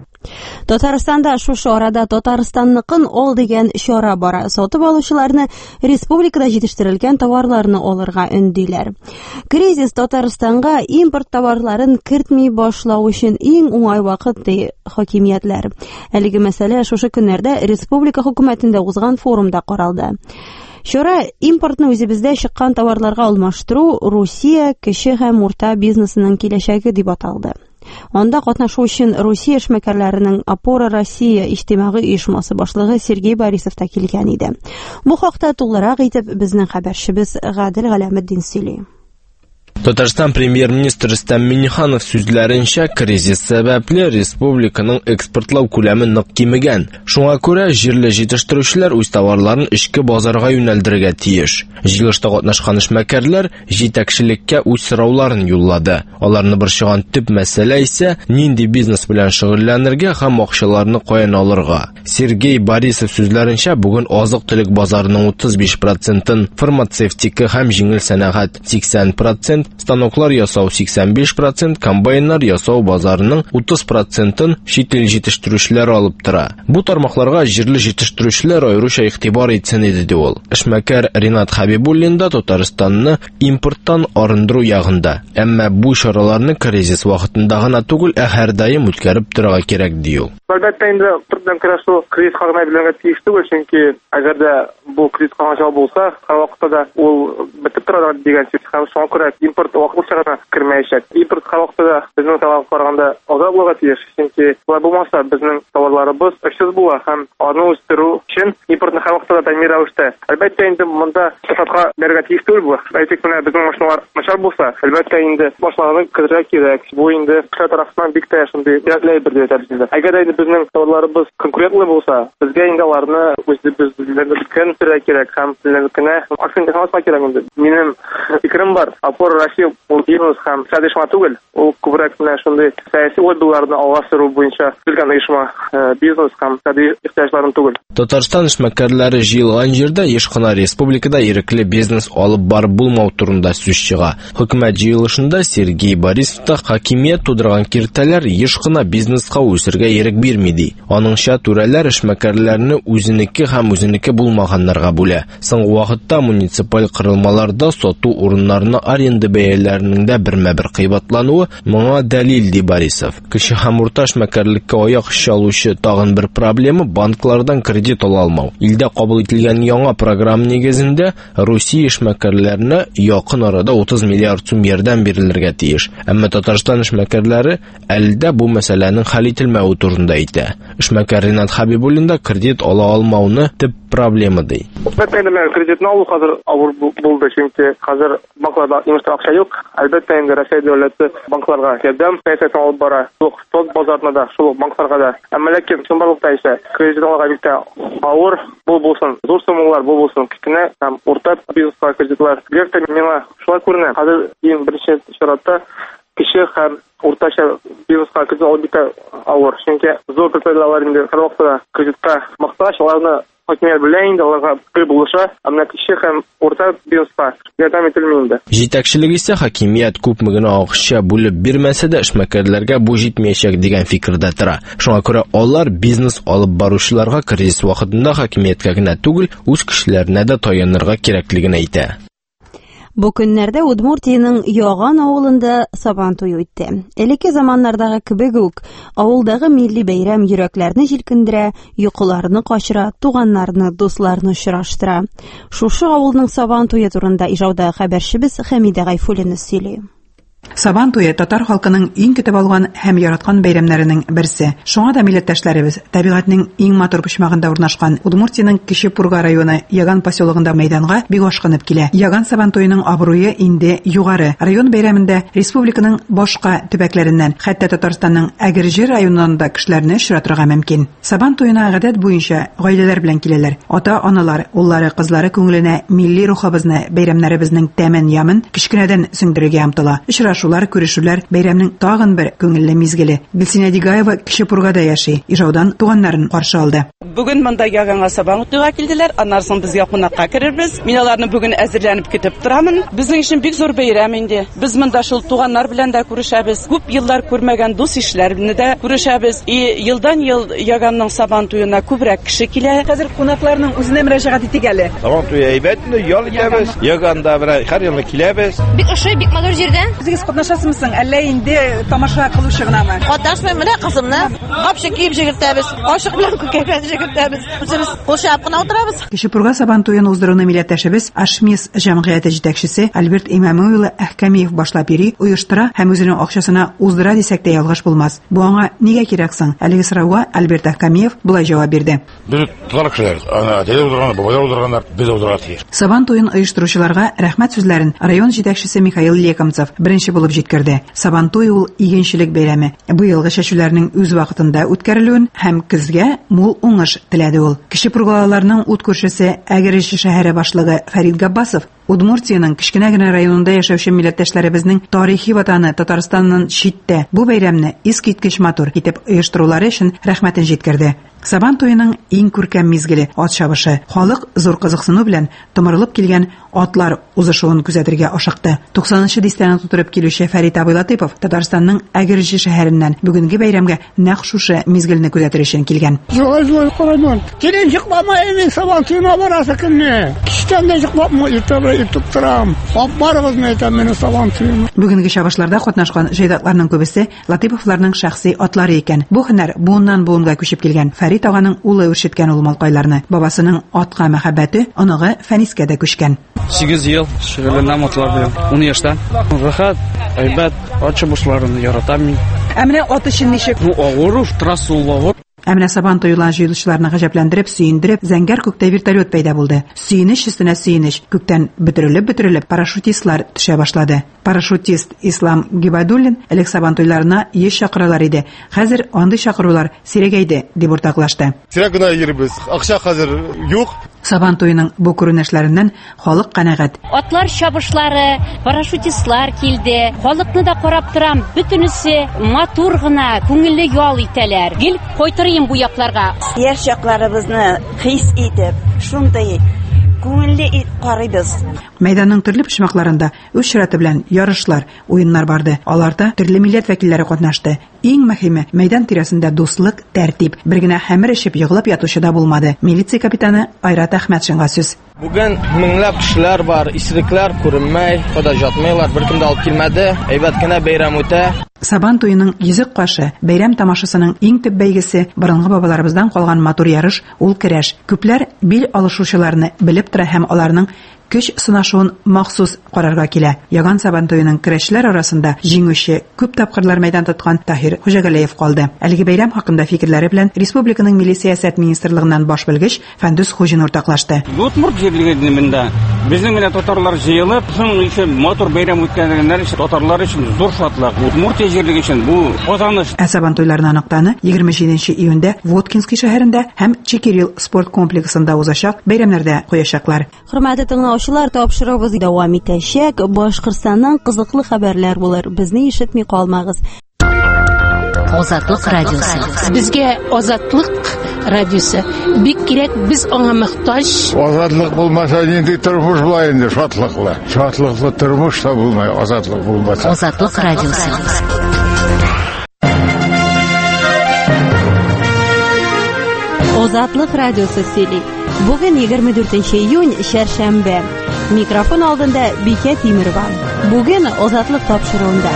Татарстанда шушы арада Татарстанныкын ал дигән чара бара. Сатып алучыларны республикада җитештерелгән товарларны алырга өндиләр. Кризис Татарстанга импорт товарларын кертми башлау өчен иң уңай вакыт ди хакимиятләр. Әлеге мәсьәлә шушы көннәрдә республика хөкүмәтендә узган форумда каралды. Чара импортны үзебездә чыккан товарларга алмаштыру Русия кече һәм урта бизнесының киләчәге дип аталды. Анда катнашу өчен Русия эшмәкәрләренең Опора Россия иҗтимагый оешмасы башлыгы Сергей Борисов та килгән иде. Бу хакта тулырак итеп безнең хәбәрчебез Гадел Галәметдин сөйли. Татарстан премьер-министры Рөстәм Миңнеханов сүзләренчә, кризис сәбәпле республиканың экспортлау күләме нык кимегән. Шуңа күрә җирле җитештерүчеләр үз товарларын эчке базарга юнәлдерергә тиеш. Җыелышта катнашкан эшмәкәрләр җитәкчелеккә үз сорауларын юллады. Аларны борчыган төп мәсьәлә исә нинди бизнес белән шөгыльләнергә һәм акчаларны каян алырга. Сергей Борисов сүзләренчә, бүген азык-төлек базарының утыз биш процентын, фармацевтика һәм җиңел сәнәгать сиксән процент, станоклар ясау сиксән биш процент, комбайннар ясау базарының утыз процентын чит ил җитештерүчеләре алып тора. Бу тармакларга җирле җитештерүчеләр аеруча игътибар итсен иде ди ул. Эшмәкәр Ринат Хәбибуллин да Татарстанны импорттан арындыру ягында. Әмма бу чараларны кризис вакытында гына түгел, ә һәрдаим үткәреп торырга кирәк ди ул. Әлбәттә инде турыдан көрәшү кризис хакына белергә тиеш түгел, чөнки әгәр дә бу кризис каңачал булса, һәр вакытта да ул бетеп тора дигән сүз һәм шуңа күрә импорт вакытлыча гына кермәячәк. Импорт һәр вакытта да безнең товарларга караганда азак булырга тиеш, чөнки болай булмаса безнең товарларыбыз эшсез була һәм аны үстерү өчен импортны һәр вакытта да тәэмин рәвештә. Әлбәттә инде монда сатка бергә тиеш түгел бу. Әйтик менә безнең машиналар начар булса, әлбәттә инде башлаганы керергә кирәк. Бу инде кеше тарафыннан бик тә шундый яклай бер дип әйтәбез. Әгәр инде безнең товарларыбыз конкурентлы булса, безгә инде аларны үзебез белән кертергә кирәк һәм безнекенә акцент ясарга кирәк инде. Минем фикерем бар. Опора Россия ул бизнес һәм сәдешма түгел. Ул күбрәк менә шундый сәяси уйларны алга сөрү буенча билгән оешма бизнес һәм сәди ихтияҗларын түгел. Татарстан эшмәкәрләре җыелган җирдә еш кына республикада ирекле бизнес алып барып булмау турында сүз чыга. Хөкүмәт җыелышында Сергей Борисов та хакимият тудырган киртәләр еш кына бизнеска үсергә ирек бирми ди. Аныңча түрәләр эшмәкәрләрне үзенеке һәм үзенеке булмаганнарга бүлә. Соңгы вакытта муниципаль кырылмаларда сату урыннарына аренда бәяләренең дә бермә-бер кыйбатлануы моңа дәлил, ди Борисов. Кеше һәм урта эшмәкәрлеккә аяк чалучы тагын бер проблема банклардан кредит ала алмау. Илдә кабул ителгән яңа программа нигезендә Русия эшмәкәрләренә якын арада утыз миллиард сум ярдәм бирелергә тиеш. Әмма Татарстан эшмәкәрләре әлдә бу мәсьәләнең хәл ителмәве турында әйтә. Эшмәкәр Ринат Хәбибуллин да кредит ала алмауны төп проблема ди. Әлбәттә инде кредитны алу хәзер авыр булды, чөнки хәзер банкларда имештә акча юк. Әлбәттә инде Россия дәүләте банкларга ярдәм сәясәтен алып бара. Шул тот базарында да, шул банкларга да. Әмма ләкин чынбарлыкта исә кредит алырга бик тә авыр бул булсын, зур суммалар бул булсын, кичкенә һәм урта бизнеска кредитлар бирде. Миңа шулай күренә. Хәзер иң беренче чиратта кеше һәм уртача бизнеска кредит алу бик тә авыр, чөнки зур предприятиеләр инде һәр вакытта кредитка мохтаҗ, аларны хакимият белән инде аларга бер булыша, әмма кеше һәм урта бизнеска ярдәм ителми инде. Җитәкчелек исә хакимият күпме генә акча бүлеп бирмәсә дә эшмәкәрләргә бу җитмәячәк дигән фикердә тора. Шуңа күрә алар бизнес алып баручыларга кризис вакытында хакимияткә генә түгел, үз кешеләренә дә таянырга кирәклеген әйтә. Бу көннәрдә Удмуртияның Яган авылында Сабан туе үтте. Элекке заманнардагы кебек үк авылдагы милли бәйрәм йөрәкләрне җилкендерә, йокыларны качыра, туганнарны, дусларны очраштыра. Шушы авылның Сабан туе турында ижауда хәбәрчебез Хәмидә Гайфуллина сөйли. Сабан туе татар халкының иң көтеп алган һәм яраткан бәйрәмнәренең берсе. Шуңа да милләттәшләребез табигатьнең иң матур почмагында урнашкан Удмуртияның Кече Пурга районы Яган поселогында мәйданга бик ашкынып килә. Яган Сабан туеның абруе инде югары. Район бәйрәмендә республиканың башка төбәкләреннән, хәтта Татарстанның Әгерҗе районынан да кешеләрне очратырга мөмкин. Сабан туена гадәт буенча гаиләләр белән киләләр. Ата-аналар, уллары, кызлары күңеленә милли рухыбызны, бәйрәмнәребезнең тәмен ямын кечкенәдән сүндерергә омтыла. Шулар күрешүләр бәйрәмнең тагын бер күңелле мизгеле. Гөлсинә Дигаева Кече Пургада яши. Ижаудан туганнарын каршы алды. Бүген монда Яганга Сабан туйга килделәр. Аннан соң безгә кунакка керербез. Мин аларны бүген әзерләнеп көтеп торамын. Безнең өчен бик зур бәйрәм инде. Без монда шул туганнар белән дә күрешәбез. Күп еллар күрмәгән дус ишләрне дә күрешәбез. И елдан ел Яганның Сабан туена күбрәк кеше килә. Хәзер кунакларның үзенә мөрәҗәгать итик әле. Сабан туе әйбәтне ял итәбез. Яганда бер һәр елны киләбез. Бик ошый, бик матур җирдә. Катнашасызмы, әллә инде тамаша кылучы гынамы? Катнашмыйм, менә кызымны капчы киеп җигертәбез. Ашык белән күкәйгән җигертәбез. Без кушап кына утырабыз. Кече Пурга Сабан туен уздыруны милләттәшебез Ашмис җәмгыяте җитәкчесе Альберт Имамы улы Әхкәмиев башлап йөри, оештыра һәм үзенең акчасына уздыра дисәк тә ялгыш булмас. Бу аңа нигә кирәк соң? Әлеге сорауга Альберт Әхкәмиев булай җавап бирде. Без туган кешеләр, ана дәле утырган, бабайлар утырганнар, без утырган тиеш. Сабан туен оештыручыларга рәхмәт сүзләрен район җитәкчесе Михаил Лекомцев беренче булып җиткерде. Сабан туе ул игенчелек бәйрәме. Бу елгы чәчүләрнең үз вакытында үткәрелүен һәм көзгә мул уңыш теләде ул. Кече Пургалаларның ут күршесе Әгерҗе шәһәре башлыгы Фәрит Габбасов Удмуртияның кечкенә генә районында яшәүче милләттәшләребезнең тарихи ватаны Татарстаннан читтә бу бәйрәмне искиткеч матур итеп оештырулары өчен рәхмәтен җиткерде. Сабан туеның иң күркәм мизгеле ат чабышы. Халык зур кызыксыну белән томырылып килгән атлар узышуын күзәтергә ашыкты. туксанынчы дистәне тутырып килүче Фәрит Абый Латыйпов Татарстанның Әгерҗе шәһәреннән бүгенге бәйрәмгә нәкъ шушы мизгелне күзәтер өчен килгән. Юл-юл кырымын. Килен җыкмама инде Сабан туена барасы көнне. Кичтән дә җыкмама иртәгә итеп торам. Апарыгызны әйтәм менә Сабан туена. Бүгенге чабышларда катнашкан җайдакларның күбесе Латыйповларның шәхси атлары икән. Бу һөнәр буыннан буынга күчеп килгән. Фәрит аганың улы үршеткән ул малкайларны. Бабасының атка мәхәббәте оныгы Фәнискә дә күчкән. сигез ел шөгыльләнәм атлар белән. ун яшьтән. Рәхәт, әйбәт, ат чабышларын яратам мин. Ә менә ат өчен ничек? Ну, авыр, трасса авыр. Ә менә Сабан туелган җыелышларны гаҗәпләндереп, сөендереп, зәңгәр күктә вертолет пәйда булды. Сөенеч өстенә сөенеч, күктән бөтерелеп-бөтерелеп парашютистлар төшә башлады. Парашютист Ислам Гибадуллин элек Сабан туйларына йөз чакыралар иде. Хәзер андый чакырулар сирәгәйде дип уртаклашты. Сирәк генә йөрибез. Акча хәзер юк. Сабан туеның бу күренешләреннән халык канәгать. Атлар чабышлары, парашютистлар килде. Халыкны да карап торам, бөтенесе матур гына, күңелле ял итәләр. Гел кайтырым бу якларга. Яшь чакларыбызны хис итеп, шундый күңелле карыйбыз. Мәйданның төрле почмакларында үз чираты белән ярышлар, уеннар барды. Аларда төрле милләт вәкилләре катнашты. Иң мөһиме, мәйдан тирәсендә дуслык, тәртип, бер генә хәмер эчеп йыгылып ятучы да булмады. Милиция капитаны Айрат Әхмәтшинга сүз. Бүген меңләп кешеләр бар, исерекләр күренмәй, када жатмыйлар, беркем дә алып килмәде. Әйбәт кенә бәйрәм үтә. Сабан туеның йөзек кашы, бәйрәм тамашасының иң төп бәйгесе, борынгы бабаларыбыздан калган матур ярыш, ул көрәш. Күпләр бил алышучыларны белеп тора һәм аларның көч сынашуын махсус карарга килә. Яган Сабан туеның көрәшләр арасында җиңүче күп тапкырлар мәйдан тоткан Таһир Хуҗагалиев калды. Әлеге бәйрәм хакында фикерләре белән республиканың Милли сәясәт министрлыгыннан баш белгеч Фәндүс Хуҗин уртаклашты. Удмурт җирлегендә безнең менә татарлар җыелып, шуның өчен матур бәйрәм үткәргәннәр өчен татарлар өчен зур шатлык. Удмурт җирлеге өчен бу казаныш. Ә Сабан туйларына ныктаны егерме җиденче июньдә Воткинский шәһәрендә һәм Чекирил спорт комплексында узачак бәйрәмнәрдә куячаклар. Хөрмәтле тыңлаучылар, тапшырыгыбыз дәвам итәчәк. Башкортстанның кызыклы хәбәрләр булыр. Безне ишетми калмагыз. Азатлык радиосы. Безгә Азатлык радиосы бик кирәк, без аңа мохтаҗ. Азатлык булмаса нинди тормыш була инде, шатлыклы. Шатлыклы тормыш та булмай, азатлык булмаса. Азатлык радиосы. Азатлык радиосы сөйли. Бүген егерме дүртенче июнь, шәршәмбе. Микрофон алдында Бикә Тимерова. Бүген Азатлык тапшыруында.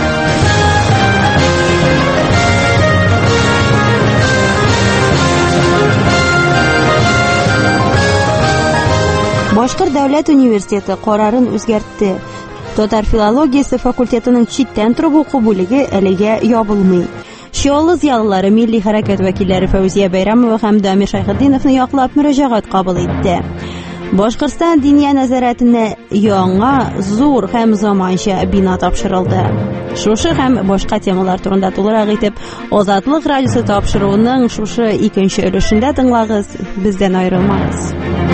Башкорт дәүләт университеты карарын үзгәртте. Татар филологиясе факультетының читтән торып уку бүлеге әлегә ябылмый. Чаллы зиялылары милли хәрәкәт вәкилләре Фәүзия Бәйрәмова һәм Дамир Шайхетдиновны яклап мөрәҗәгать кабул итте. Башкортстан диния нәзарәтенә яңа, зур һәм заманча бина тапшырылды. Шушы һәм башка темалар турында тулырак итеп, Азатлык радиосы тапшыруының шушы икенче өлешендә тыңлагыз, бездән аерылмагыз.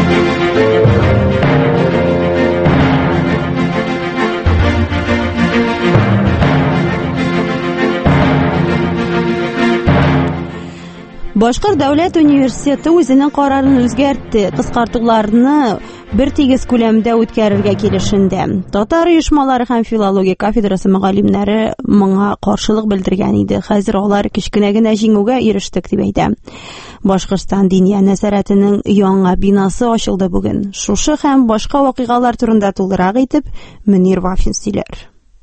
Башкорт дәүләт университеты үзенең карарын үзгәртте. Кыскартуларны бер тигез күләмдә үткәрергә килешендә. Татар оешмалары һәм филология кафедрасы мөгаллимнәре моңа каршылык белдергән иде. Хәзер алар кичкенә генә җиңүгә ирештек дип әйтә. Башкортстан диния нәзарәтенең яңа бинасы ачылды бүген. Шушы һәм башка вакыйгалар турында тулырак итеп Мөнир Вафин сөйләр.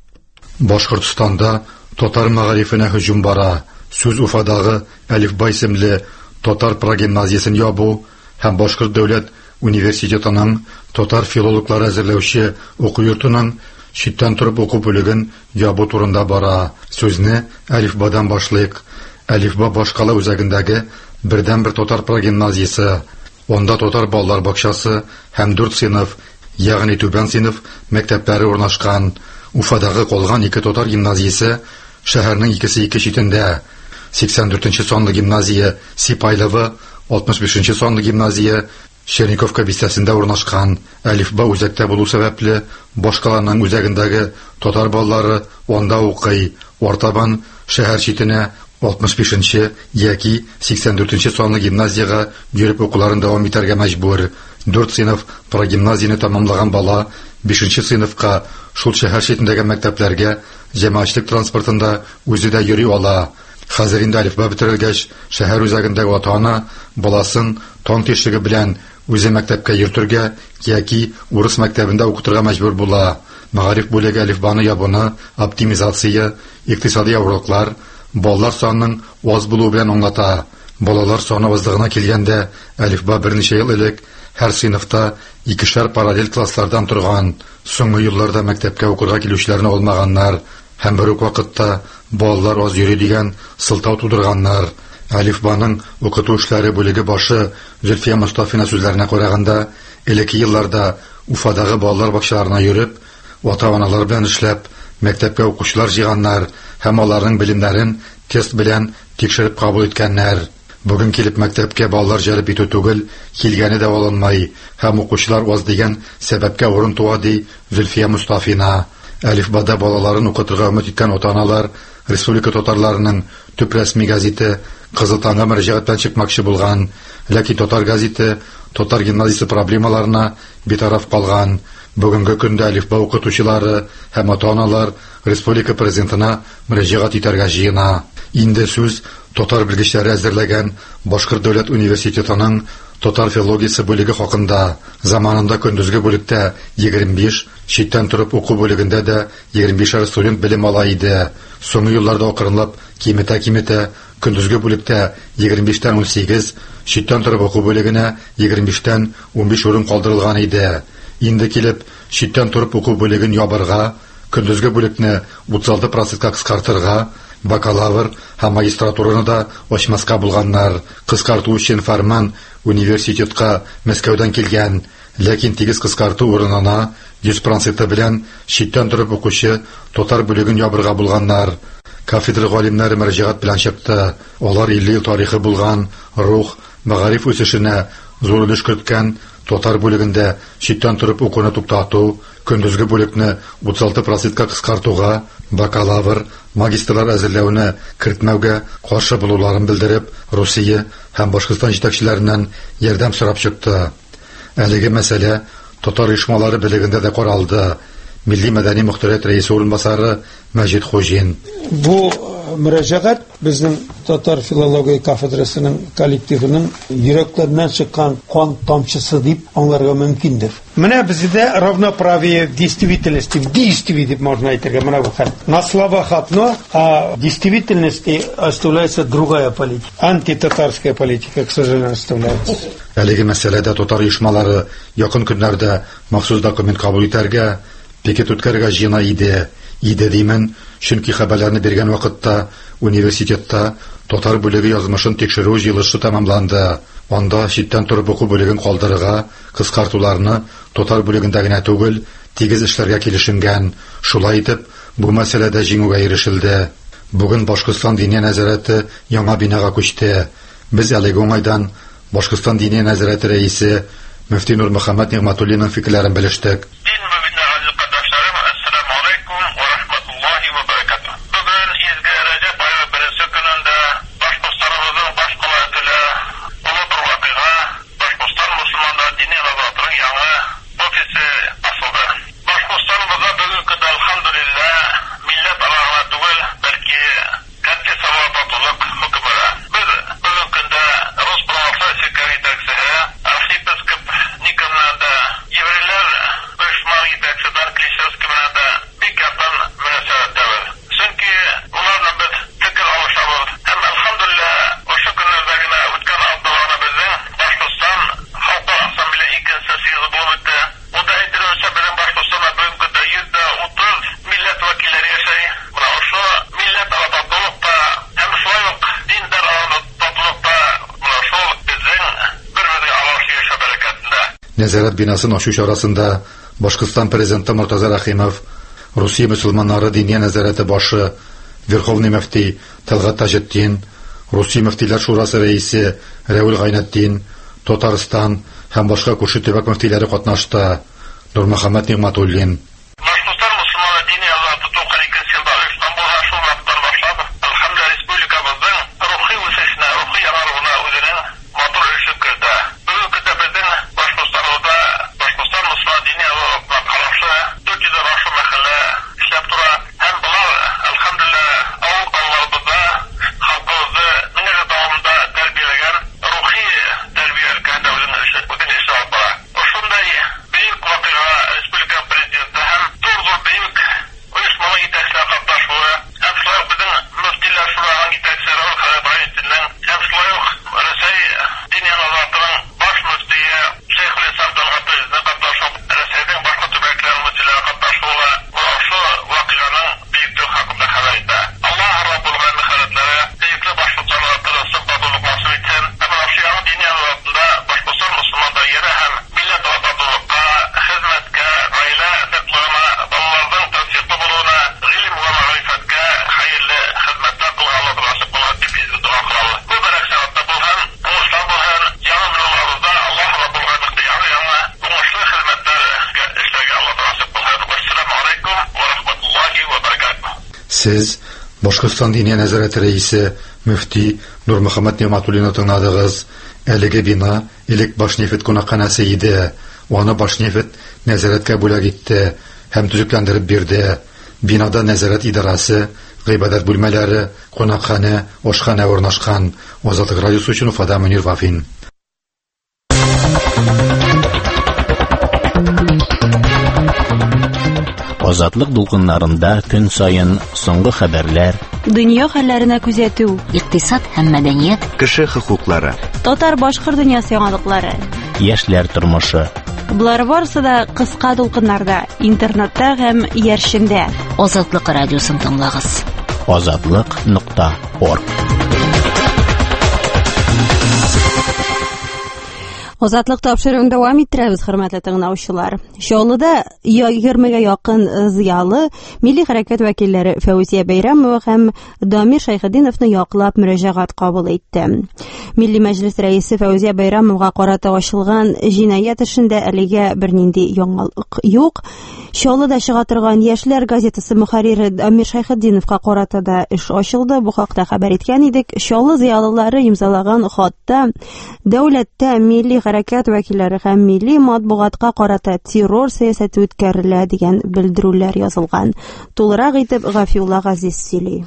Башкортстанда татар мәгарифенә һөҗүм бара. Сүз Уфадагы Әлифба исемле татар прогимназиясын ябу һәм Башкорт дәүләт университетының татар филологлары әзерләүче уку йортының читтән торып уку бүлеген ябу турында бара. Сүзне Әлифбадан башлыйк. Әлифба башкала үзәгендәге бердән-бер татар прогимназиясы. Онда татар балалар бакчасы һәм дүрт сыйныф, ягъни түбән сыйныф мәктәпләре урнашкан. Уфадагы калган ике татар гимназиясе шәһәрнең икесе ике читендә. сиксән дүртенче санлы гимназия Сипайлова, алтмыш бишенче санлы гимназия Черниковка бистәсендә урнашкан. Әлифба үзәктә булу сәбәпле башкаларның үзәгендәге татар балалары онда укый. Артабан шәһәр читенә алтмыш бишенче яки сиксән дүртенче санлы гимназиягә йөреп укуларын дәвам итәргә мәҗбүр. дүрт сыйныф прогимназияны тәмамлаган бала бишенче сыйныфка шул шәһәр читендәге мәктәпләргә җәмәгатьчелек транспортында үзе дә йөри ала. Хәзер инде әлифба бетерелгәч, шәһәр үзәгендәге ата-ана баласын таң тишеге белән үзе мәктәпкә йөртергә яки урыс мәктәбендә укытырга мәҗбүр була. Мәгариф бүлеге әлифбаны ябуны оптимизация, икътисади авырлыклар, балалар санының аз булуы белән аңлата. Балалар саны аздыгына килгәндә, әлифба берничә ел элек һәр сыйныфта икешәр параллель класслардан торган. Соңгы елларда мәктәпкә укырга килүчеләрне алмаганнар һәм бер үк вакытта балалар аз йөри дигән сылтау тудырганнар. Әлифбаның укыту эшләре бүлеге башы Зөлфия Мостафина сүзләренә караганда, элекке елларда Уфадагы балалар бакчаларына йөреп, ата-аналар белән эшләп, мәктәпкә укучылар җыйганнар һәм аларның белемнәрен тест белән тикшереп кабул иткәннәр. Бүген килеп мәктәпкә балалар җәлеп итү түгел, килгәне дә алынмай һәм укучылар аз дигән сәбәпкә урын туа ди Зөлфия Мустафина. Әлифбада балаларын укытырга өмет иткән ата-аналар республика татарларының төп рәсми газеты Кызыл таңга мөрәҗәгатьтән чыкмакчы булган, ләкин татар газеты татар гимназиясе проблемаларына битараф калган. Бүгенге көндә әлифба укытучылары һәм ата-аналар республика президентына мөрәҗәгать итәргә җыена. Инде сүз татар белгечләре әзерләгән Башкорт дәүләт университетының татар филологиясе бүлеге хакында. Заманында көндезге бүлектә егерме биш, читтән торып уку бүлегендә дә егерме биш студент белем ала иде. Соңгы елларда акрынлап киметә-киметә көндезге бүлектә егерме биштән ун сигез, читтән торып уку бүлегенә егерме биштән ун биш урын калдырылган иде. Инде килеп, читтән торып уку бүлеген ябарга, көндезге бүлекне утыз алты процентка кыскартырга, бакалавр һәм магистратураны да ачмаска булганнар. Кыскарту өчен фәрман университетка Мәскәүдән килгән, ләкин тигез кыскарту урынына йөз процент белән читтән торып укучы татар бүлеген ябарга булганнар. Кафедра галимнәре мөрәҗәгать белән чыкты. Алар илле ел тарихы булган рух, мәгариф үсешенә зур өлеш керткән татар бүлегендә читтән торып укуны туктату, көндезге бүлекне утыз алты процентка кыскартуга, бакалавр, магистрлар әзерләүне кертмәүгә каршы булуларын белдереп, Русия һәм Башкортстан җитәкчеләреннән ярдәм сорап чыкты. Әлеге мәсьәлә татар оешмалары белегендә дә каралды. Милли мәдәни мөхтәрәт рәисе урынбасары Мәҗит Хуҗин. Бу мөрәҗәгать безнең татар филология кафедрасының коллективының йөрәкләреннән чыккан кан тамчысы дип аңларга мөмкиндер. Менә бездә равноправие в действительности, в действии дип можно әйтергә менә бу хәл. На словах одно, а в действительности оставляется другая политика. Антитатарская политика, к сожалению, оставляется. Әлеге мәсьәләдә татар оешмалары якын көннәрдә махсус документ кабул итәргә, пикет үткәргә җыена иде. Иде димен, чөнки хәбәрләрне биргән вакытта университетта татар бүлеге язмышын тикшерү җыелышы тәмамланды. Анда читтән торып уку бүлеген калдырырга, кыскартуларны татар бүлегендә генә түгел, тигез эшләргә килешенгән. Шулай итеп, бу мәсьәләдә җиңүгә ирешелде. Бүген Башкортстан дини нәзарәте яңа бинага күчте. Без әлеге уңайдан Башкортстан дини нәзарәте рәисе мөфти Нур Мөхәммәд Нигъмәтуллинның фикерләрен белештек. Нәзарәт бинасын ачу чарасында Башкортстан президенты Муртаза Рахимов, Русия мөселманнары дини нәзарәте башы Верховный мөфти Талгат Таҗетдин, Русия мөфтиләр шурасы рәисе Рәүл Гайнетдин, Татарстан һәм башка күрше төбәк мөфтиләре катнашты. Нур Мөхәммәд Нигъмәтуллин. Сез Башкортстан диния нәзарәте рәисе мөфти Нурмөхәммәд Нематуллинны тыңладыгыз. Әлеге бина элек Башнефть кунакханасы иде. Аны Башнефть нәзарәткә бүләк итте һәм төзекләндереп бирде. Бинада нәзарәт идарасы, гыйбадәт бүлмәләре, кунакхана, ашхана урнашкан. Азатлык радиосы өчен Уфада Мөнир Вафин. Азатлык дулкыннарында көн сайын соңгы хәбәрләр, дөнья хәлләренә күзәтү, икътисад һәм мәдәният, кеше хокуклары, татар-башкорт дөньясы яңалыклары, яшьләр тормышы. Булар барысы да кыска дулкыннарда, интернетта һәм яршендә. Азатлык радиосын тыңлагыз. азатлык нокта орг. Азатлык тапшыруын дәвам иттерәбез, хөрмәтле тыңлаучылар. Чаллыда егермегә якын зыялы милли хәрәкәт вәкилләре Фәүзия Бәйрәмова һәм Дамир Шайхетдиновны яклап мөрәҗәгать кабул итте. Милли мәҗлес рәисе Фәүзия Бәйрәмовга карата ачылган җинаять эшендә әлегә бернинди яңалык юк. Чаллыда чыга торган Яшьләр газетасы мөхәррире Дамир Шайхетдиновка карата да эш ачылды. Бу хакта хәбәр иткән идек. Чаллы зыялылары имзалаган хатта дәүләттә милли хәрәкәт вәкилләре һәм милли матбугатка карата террор сәясәте үткәрелә дигән белдерүләр язылган. Тулырак итеп Гафиулла Газиз сөйли.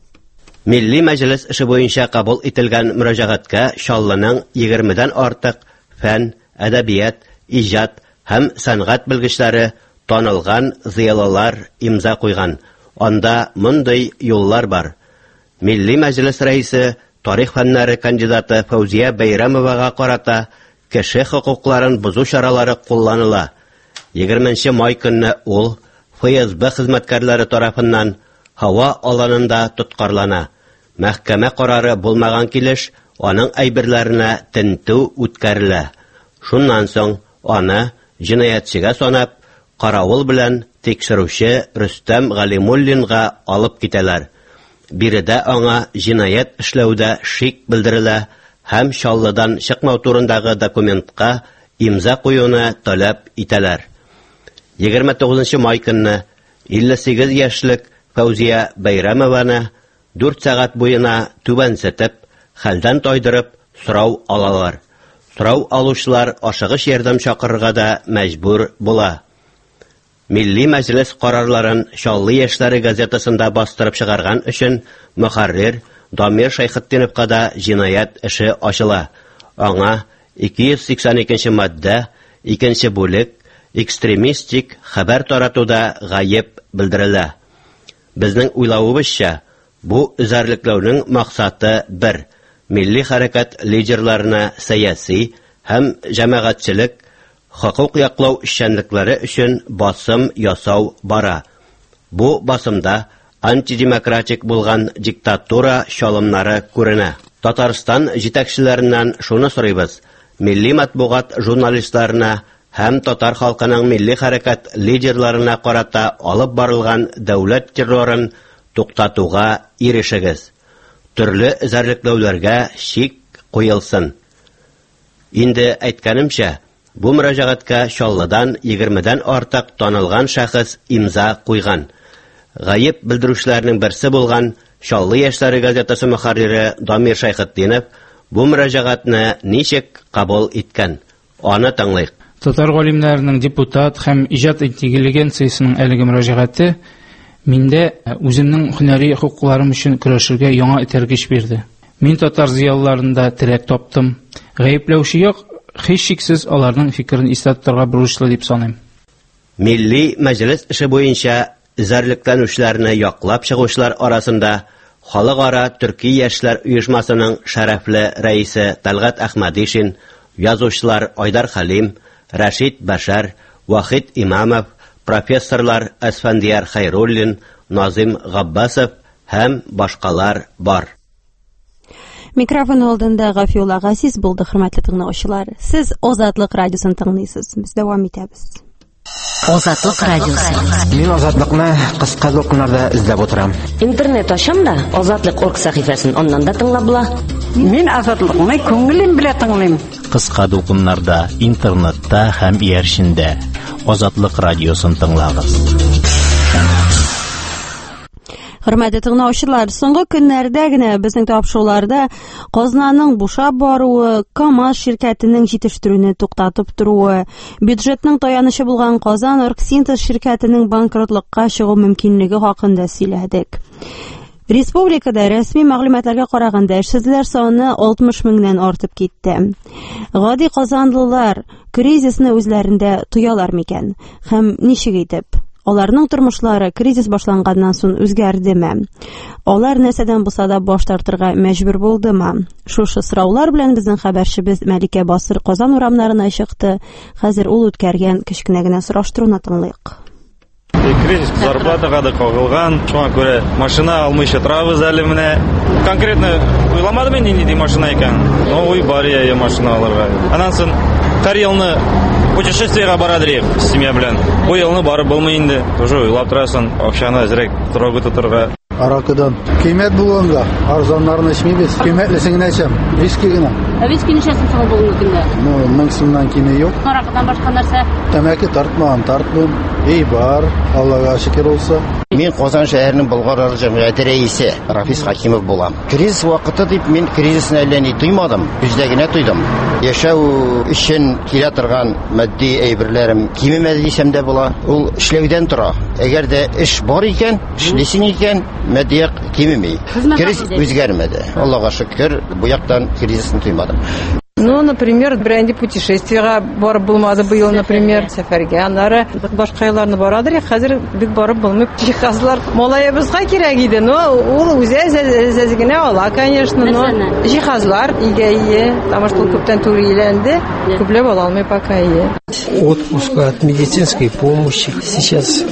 Милли мәҗлес эше буенча кабул ителгән мөрәҗәгатькә Чаллының егермедән артык фән, әдәбият, иҗат һәм сәнгать белгечләре танылган зыялылар имза куйган. Анда мондый юллар бар. Милли мәҗлес рәисе, тарих фәннәре кандидаты Фәүзия Бәйрәмовага карата кеше хокукларын бозу чаралары кулланыла. егерменче май көнне ул ФСБ хезмәткәрләре тарафыннан һава аланында тоткарлана. Мәхкәмә карары булмаган килеш, аның әйберләренә тентү үткәрелә. Шуннан соң аны җинаятьчегә санап, каравыл белән тикшерүче Рөстәм Галимуллинга алып китәләр. Биредә аңа җинаять эшләүдә шик белдерелә һәм Чаллыдан чыкмау турындагы документка имза куюны таләп итәләр. егерме тугызынчы май көнне илле сигез яшьлек Фәүзия Бәйрәмованы дүрт сәгать буена түбәнсетеп, хәлдән тайдырып сорау алалар. Сорау алучылар ашыгыч ярдәм чакырырга да мәҗбүр була. Милли мәҗлес карарларын Чаллы яшьләре газетасында бастырып чыгарган өчен мөхәррир Дамир Шайхетдиновка да җинаять эше ачыла. Аңа ике йөз сиксән икенче маддә, икенче бүлек, экстремистик хәбәр таратуда гаеп белдерелә. Безнең уйлавыбызча, бу үзәрлекләүнең максаты бер. Милли хәрәкәт лидерларына сәяси һәм җәмәгатьчелек хокук яклау эшчәнлекләре өчен басым ясау бара. Бу басымда антидемократик булган диктатура чалымнары күренә. Татарстан җитәкчеләреннән шуны сорыйбыз. Милли матбугат журналистларына һәм татар халкының милли хәрәкәт лидерларына карата алып барылган дәүләт террорын туктатуга ирешегез. Төрле эзәрлекләүләргә шик куелсын. Инде әйткәнемчә, бу мөрәҗәгатькә Чаллыдан егермедән артык танылган шәхес имза куйган. Гаеп белдерүчләрнең берсе булган Чаллы яшьләре газетасы мөхәррире Дамир Шайхетдинов бу мөрәҗәгатне ничек кабул иткән? Аны тыңлыйк. Татар галимнәренең депутат һәм иҗат интеллигенциясенең әлеге мөрәҗәгате миндә үземнең һөнәри хокукларым өчен көрәшергә яңа этәргеч бирде. Мин татар зыялыларында терәк таптым. Гаепләүче як һичшиксез аларның фикерен истәттерергә бурычлы дип саныйм. Милли мәҗлес эше буенча эзәрлекләнүчләрне яклап чыгучылар арасында Халыкара Төрки яшьләр оешмасының шәрәфле рәисе Талгат Әхмәдишин, язучылар Айдар Хәлим, Рәшид Бәшәр, Вахид Имамов, профессорлар Әсфәндияр Хәйруллин, Назим Габбасов һәм башкалар бар. Микрофон алдында Гафиулла Газиз булды, хөрмәтле тыңлаучылар. Сез Азатлык радиосын тыңлыйсыз. Без дәвам итәбез. Азатлык радиосы. Мин Азатлыкны кыска документарда эзләп утырам. Интернет ачам да Азатлык орг сәхифәсен аннан да тыңлап була. Мин Азатлыкны күңелем белән тыңлыйм. Кыска документарда, интернетта һәм яршендә Азатлык радиосын тыңлагыз. Хөрмәтле тыңлаучылар, соңгы көннәрдә генә безнең тапшыруларда Казанның бушап баруы, КАМАЗ ширкәтенең җитештерүне туктатып торуы, бюджетның таянычы булган Казан Оргсинтез ширкәтенең банкротлыкка чыгу мөмкинлеге хакында сөйләдек. Республикада рәсми мәгълүматларга караганда эшсезләр саны алтмыш меңнән артып китте. Гади казанлылар кризисны үзләрендә тоялар микән? Һәм ничек итеп? Аларның тормышлары кризис башланганнан соң үзгәрдеме? Алар нәрсәдән булса да баш тартырга мәҗбүр булдымы? Шушы сораулар белән безнең хәбәрчебез Мәликә Басыр Казан урамнарына чыкты. Хәзер ул үткәргән кечкенә генә сораштыруны тыңлыйк. Кризис зарплатага да кагылган, шуңа күрә машина алмыйча торабыз әле менә. Конкретно уйламадым инде нинди машина икән. Но уй бар я машина алырга. Аннан соң һәр елны путешествиегә барадыр семья белән. Бу елны барып булмый инде. Тоже уйлап торасың, акчаны әзрәк торога тотырга. Аракыдан кыйммәт булганга арзаннарын эчмибез. Кыйммәтлесен генә эчәм. Виски генә. Ә виски ничәсен соң бүгенге көндә? Ну, мең сумнан кими юк. Аракыдан башка нәрсә? Тәмәке тартмаган, тартмыйм. Эй бар, Аллага шөкер булса. Мин Казан шәһәренең Болгар җәмгыяте рәисе Рафис Хакимов булам. Кризис вакыты дип мин кризисны әллә ни тоймадым. Үздә генә тойдым. Яшәү өчен килә торган матди әйберләрем кимемәде дисәм дә була. Ул эшләүдән тора. Әгәр дә эш бар икән, эшлисең икән, матди кимеми. Кризис үзгәрмәде. Аллага шөкер, бу яктан кризисны тоймадым. Ну, например, бренди путешествиега барып булмады быел, например, сәфәргә. Аннары башка елларны барадыр, хәзер бик барып булмый. Җиһазлар малаебызга кирәк иде. Но ул үзе әз генә ала, конечно, но җиһазлар игәйе, потому что күптән туриләнде, күпләп ала алмый пока ие. Отпуск от медицинской помощи. Сейчас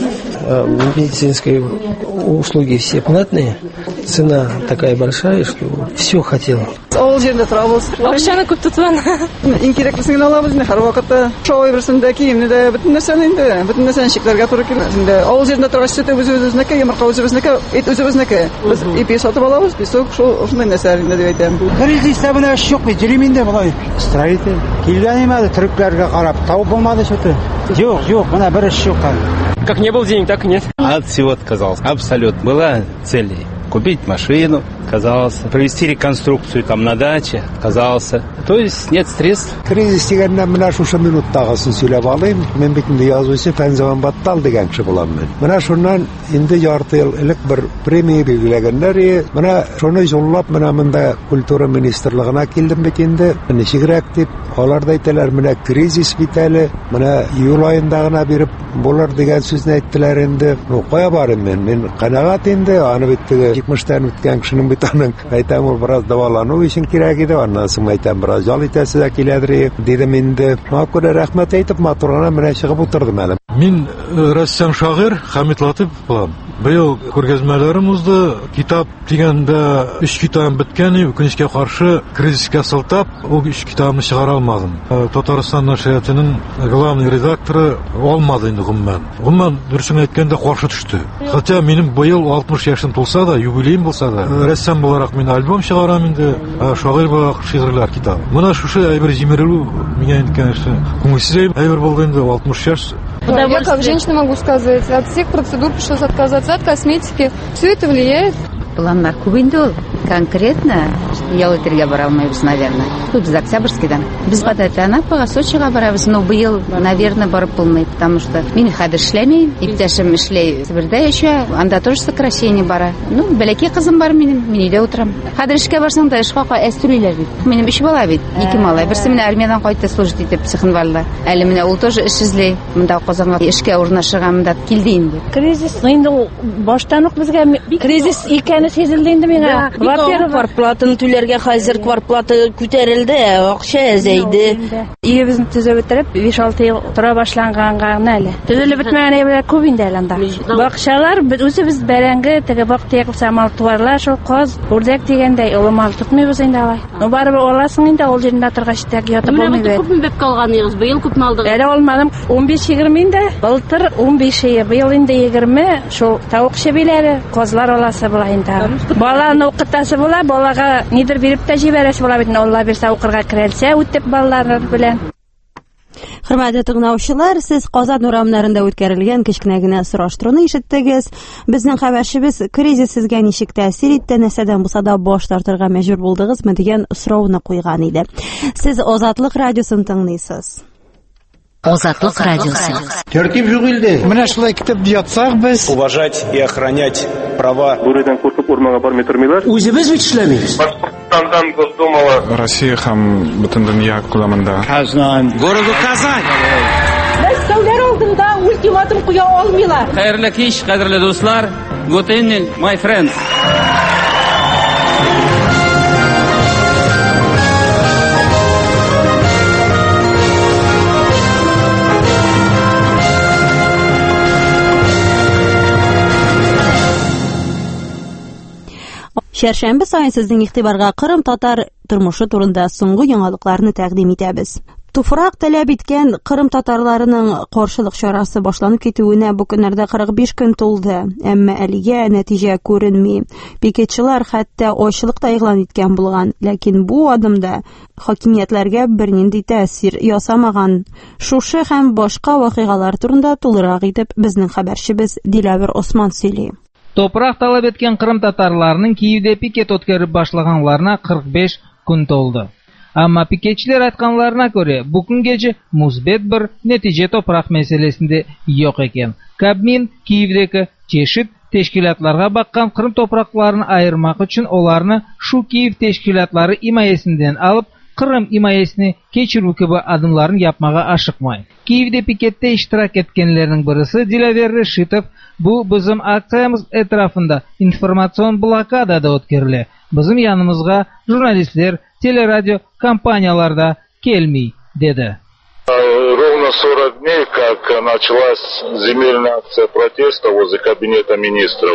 медицинские услуги все платные. Цена такая большая, что все хотел. Ол җирдә торабыз. Акчаны күп тотман. Иң кирәклесен алабыз инде һәр вакытта. Шау берсендә киемне дә бөтен нәрсәне инде, бөтен нәрсәне чикләргә туры килә. Инде ол җирдә торгач сөте үзебезнеке, йомырка үзебезнеке, эт үзебезнеке. Без ипи сатып алабыз, песок шул шундай нәрсәләрне дип әйтәм. Кризиста менә эш юк бит, йөрим инде болай. Строитель. Килгән иде төрекләргә карап, табып булмады шуты. Юк, юк, менә бер эш юк. Как не был денег, так и нет. От всего отказался. Абсолютно. Была цель купить машину, отказался. Провести реконструкцию там на даче, отказался. То есть нет средств. Кризис дигәндә менә шушы минуттагысын сөйләп алыйм. Мен бит инде язучы Фәнзаман Баттал дигән кеше булам мен. Менә шуннан инде ярты ел элек бер премия билгеләгәннәр. Менә шуны җоллап менә монда культура министрлыгына килдем бит инде. Ничегрәк дип алар да әйтәләр, менә кризис бит әле. Менә июль аенда гына биреп булыр дигән сүзне әйттеләр инде. Ну кая барым мен? Мен канагат инде. Аны бит җитмештән үткән кешенең бит аның әйтәм ул бераз дәвалану өчен кирәк иде. Аннан соң әйтәм бераз җал итәсе дә киләдер дидем инде. Моңа күрә рәхмәт әйтеп матурына менә чыгып утырдым әле. Мин рәссам шагыйрь Хәмит Латыйп булам. Быел күргәзмәләрем узды. Китап дигәндә өч китабым беткән, үкенечкә каршы кризискә сылтап, ул өч китабымны чыгара алмадым. Татарстан нәшриятының главный редакторы алмады инде гомумән. Гомумән дөресен әйткәндә каршы төште. Хотя минем быел алтмыш яшым тулса да, юбилеем булса да, рәссам буларак мин альбом чыгарам инде, шагыйрь буларак шигырьләр китабы. Менә шушы әйбер җимерелү миңа инде конечно күңелсез әйбер булды инде алтмыш яшь. Я как женщина могу сказать, от всех процедур пришлось отказаться, от косметики. Все это влияет. Планнар күп инде ул. Конкретно ял итәргә бара алмыйбыз, наверное. Тут без Октябрьскийдан. Без Батайда Анапага, Сочига барабыз, но быел, наверное, барып булмый, потому что мин хәзер эшләмим, иптәшем эшләй Себердә яшә, анда тоже сокращение бара. Ну, бәләкәй кызым бар минем, мин өйдә утырам. Хәзер эшкә барсаң да эшкә әз түлиләр бит. Минем өч бала бит, ике малай. Берсе менә армиядан кайтты служить итеп Цхинвалда. Әле менә ул тоже эш эзли. Монда Казанга эшкә урнашырга монда килде инде. Кризис инде баштан ук безгә кризис икәне сизелде инде миңа. Во-первых, квартплатаны түләргә хәзер квартплата күтәрелде, акча әзәйде. Өебезне төзеп бетереп биш алты ел тора башланганга әле. Төзелеп бетмәгән әйберләр күп инде әле анда. Бакчалар үзебез бәрәңге, теге бакты якып самал туарлар, шул каз, үрдәк дигәндәй олы мал тотмыйбыз инде алай. Ну барыбер аласың инде ул җирендә торгач тәк ятып булмый бит. Күпме беп калганыгыз? Быел күпме алдыгыз? Әле алмадым. он биш егерме инде. Былтыр он биш, быел инде егерме. Шул тавык шебеләре, казлар аласы була инде. Баланы укытасы була, балага нидер биреп тә җибәрәсе була бит. Алла бирсә укырга керәлсә, үтеп балалар белән. Хөрмәтле тыңлаучылар, сез Казан урамнарында үткәрелгән кечкенә генә сораштыруны ишеттегез. Безнең хәбәрчебез кризис сезгә ничек тәэсир итте, нәрсәдән булса да баш тартырга мәҗбүр булдыгызмы дигән сорауны куйган иде. Сез Азатлык радиосын тыңлыйсыз. Азатлык радиосы. Тәртип юк илдә. Менә шулай китеп ятсак без. Уважать и охранять права. Бурыдан куркып урманга бармый тормыйлар. Үзебез бит эшләмибез. Башкортстандан Госдумала. Россия һәм бөтен дөнья күләмендә. Казан. Городу Казань. Мәскәүләр алдында ультиматум куя алмыйлар. Хәерле кич, кадерле дуслар. Good evening, my friends. Шәршәмбе сайын сезнең игътибарга Кырым татар тормышы турында соңгы яңалыкларны тәкъдим итәбез. Туфрак таләп иткән Кырым татарларының каршылык чарасы башланып китүенә бу көннәрдә кырык биш көн тулды, әмма әлегә нәтиҗә күренми. Пикетчылар хәтта ачлык та игълан иткән булган, ләкин бу адымда хакимиятләргә бернинди тәэсир ясамаган. Шушы һәм башка вакыйгалар турында тулырак итеп безнең хәбәрчебез Диләвер Осман сөйли. Топрак талап еткен Кырым татарларының Киевдә пикет үткәреп башлаганларына кырык биш көн тулды. Әмма пикетчиләр айтканларына күрә, бу көнгәчә музбет бер нәтиҗә топрак мәсьәләсендә юк икән. Кабмин Киевдәге чешит тәшкилатларга баккан Кырым топракларын айырмак өчен аларны шу Киев тәшкилатлары имаясеннән алып, Кырым имаясен кечирү кебе адымларын yapмага ашыкмай. Киевдә пикеттә иштирак еткәннәрнең берсе Диләвер Рәшитов бу безнең акциямыз этрafында информацион блокадада үткәрелә. Безнең янымызга журналистлар, телерадио компанияларда келми, деди. Ровно сорок дней, как началась земельная акция протеста возле кабинета министров.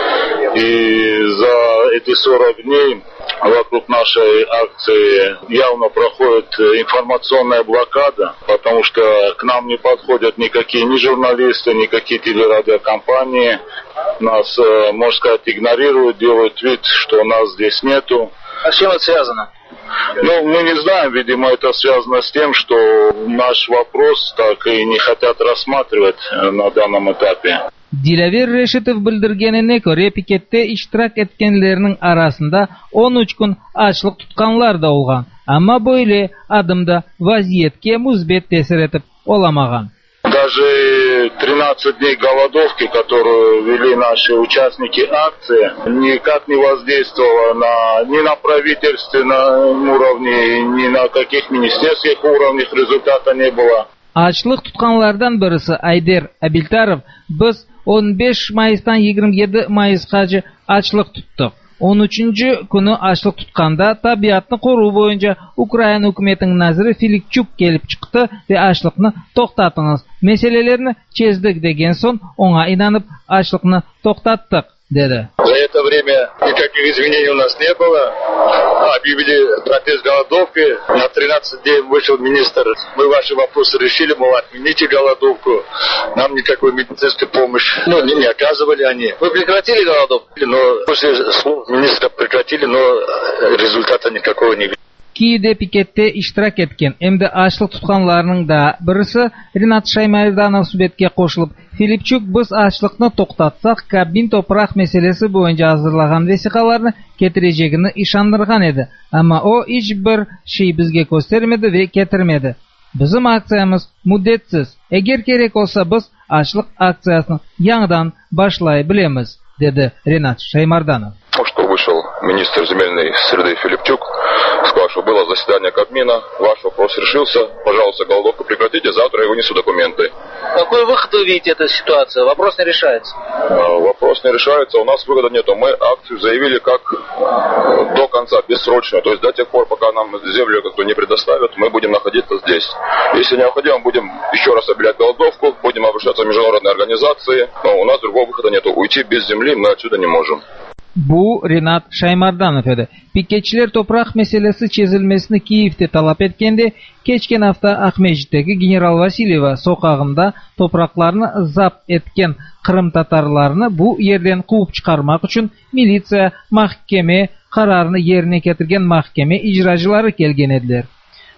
И за эти сорок дней вокруг нашей акции явно проходит информационная блокада, потому что к нам не подходят никакие ни журналисты, никакие телерадиокомпании. Нас, можно сказать, игнорируют, делают вид, что нас здесь нету. А с чем это связано? Ну, мы не знаем, видимо, это связано с тем, что наш вопрос так и не хотят рассматривать на данном этапе. Диләвер Рәшитов белдергәненә күрә, пикеттә иштирак иткәннәрнең арасында он үч көн ачлык тотканлар да булган. Әмма бу иле адымда вазиятка музбет тәсир итеп аламаган. Даже тринадцать дней голодовки, которую вели наши участники акции, никак не воздействовала на, ни на правительственном уровне, ни на каких министерских уровнях результата не было. Ачлык тотканлардан берсе Айдер Абилтаров, без он биш майыстан егерме җиде майыскача ачлык тоттык. он üçенче көне ачлык тотканда табиатны кору буенча Украина хөкүмәтенең назиры Филипчук келип чыкты ва ачлыкны токтатыңыз, мәсьәләләрне чездек дигән сон аңа инанып ачлыкны токтаттык, деди. За это время никаких изменений у нас не было. Объявили протест голодовки. На тринадцать дней вышел министр. Мы ваши вопросы решили, мол, отмените голодовку. Нам никакой медицинской помощи ну, не, не оказывали они. Вы прекратили голодовку? Но после слов министра прекратили, но результата никакого не видели. Киевдә пикеттә иштирак еткән, әмдә ачлык тотканларның да берсе Ринат Шаймарданов сүбәткә кушылып, Филипчук без ачлыкны токтатсак, Кабмин топрак мәсьәләсе буенча хәзерлаган весикаларны кетерәчәгенә ишандырган иде. Әмма о һичбер шей безгә күрсәтмәде ва кетермәде. Безнең акциямыз муддәтсез. Әгәр кирәк булса, біз ачлык акциясын яңадан башлай беләбез, деди Ринат Шаймарданов. Что вышел министр земельной среды Филипчук, сказал, что было заседание Кабмина, ваш вопрос решился, пожалуйста, голодовку прекратите, завтра я вынесу документы. Какой выход вы видите этой ситуации? Вопрос не решается. А, вопрос не решается, у нас выхода нету. Мы акцию заявили как до конца, бессрочно, то есть до тех пор, пока нам землю как-то не предоставят, мы будем находиться здесь. Если необходимо, будем еще раз объявлять голодовку, будем обращаться в международные организации, но у нас другого выхода нету. Уйти без земли мы отсюда не можем. Бу Ринат Шаймарданов еді. Пикетчилер топрак мәселесі чезілмесіні Киевте талап еткенде, кечкен hafta Ахмеджиттегі генерал Васильева соқағында топракларны зап еткен Кырым татарларны бу ерден қуып чықармақ үшін милиция, махкеме, қарарыны еріне кетірген махкеме ижрачылары келген еділер.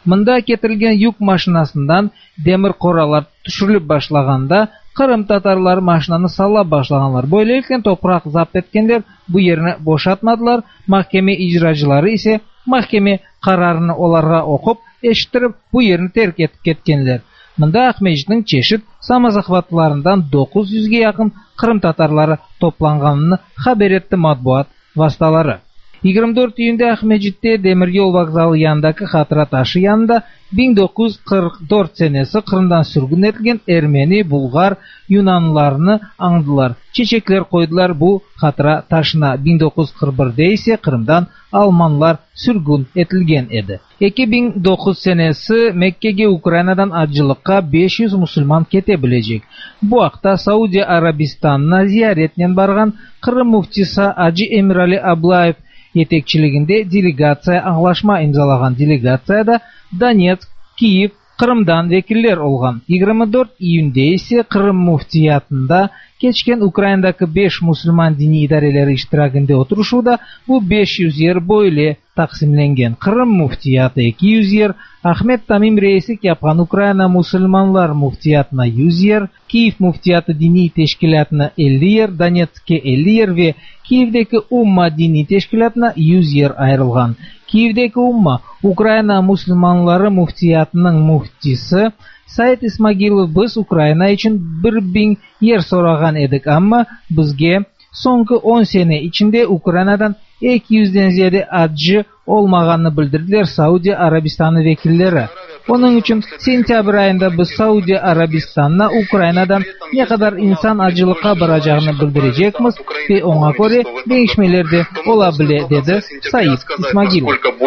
Мында кетирилген юк машинасынан демир коралар түшүрүлүп башлаганда Кырым татарлары машинаны сала башлаганлар. Бу элкен топурак запт эткендер бу жерни бошатмадылар. Махкеме ижрачылары исе махкеме карарыны оларга окуп, эшиттирип, бу жерни терк этип кеткенлер. Мында Ахмеджиттин чешит самозахватларынан dokuz yüzге якын Кырым татарлары топланганын хабар этти матбуат васталары. yigirma dört июнде Ахмеджитте темир жол вокзалы янындагы хатыра ташы янында bin dokuz yüz kırk dört senesi Кырымдан сүргүн этилген Эрмени, Булгар, Юнанларны аңдылар. Чечеклер койдулар бу хатыра ташына. bin dokuz yüz kırk birде исе Кырымдан Алманлар сүргүн этилген эди. эки миң dokuz senesi Меккеге Украинадан ажылыкка besh yüz мусулман кете билежек. Бу акта Саудия Арабистанына зияретинен барган Кырым муфтиси Ажи Эмирали Аблаев yetekçiliginde делегация аңлашма имзалаган. Делегацияда Донецк, Киев, Кырымдан векиллер olgan. yigirma dört июнде ise Кырым муфтиятында кечкен Украинадагы besh мусулман дини идарелери иштирагында отурушууда бу besh yüz ер бойле таксимленген. Кырым муфтияты эки yüz ер, Ахмет Тамим рейсик япкан Украина мусулманлар муфтиятына yüz ер, Киев муфтияты дини тешкилатына elli ер, Донецкке elli ер ве Киевдеги Умма дини тешкилатына yüz ер айрылган. Киевдеги Умма Украина мусулманлары муфтиятынын муфтиси Сайт Исмагилов biz Украина için bir bin yer soragан edik, amma bizge soňky on sene içinde Ukrainadan iki yüzden ziyade ajı olmaganını bildirdiler Saudiya Arabistany vekilleri. Onun için sentyabr ayında biz Saudiya Arabistanına Ukrainadan ne kadar insan acılıkka baracağını bildirecekmiz ve ona göre değişmeler de olabilir dedi Sayit İsmagilov.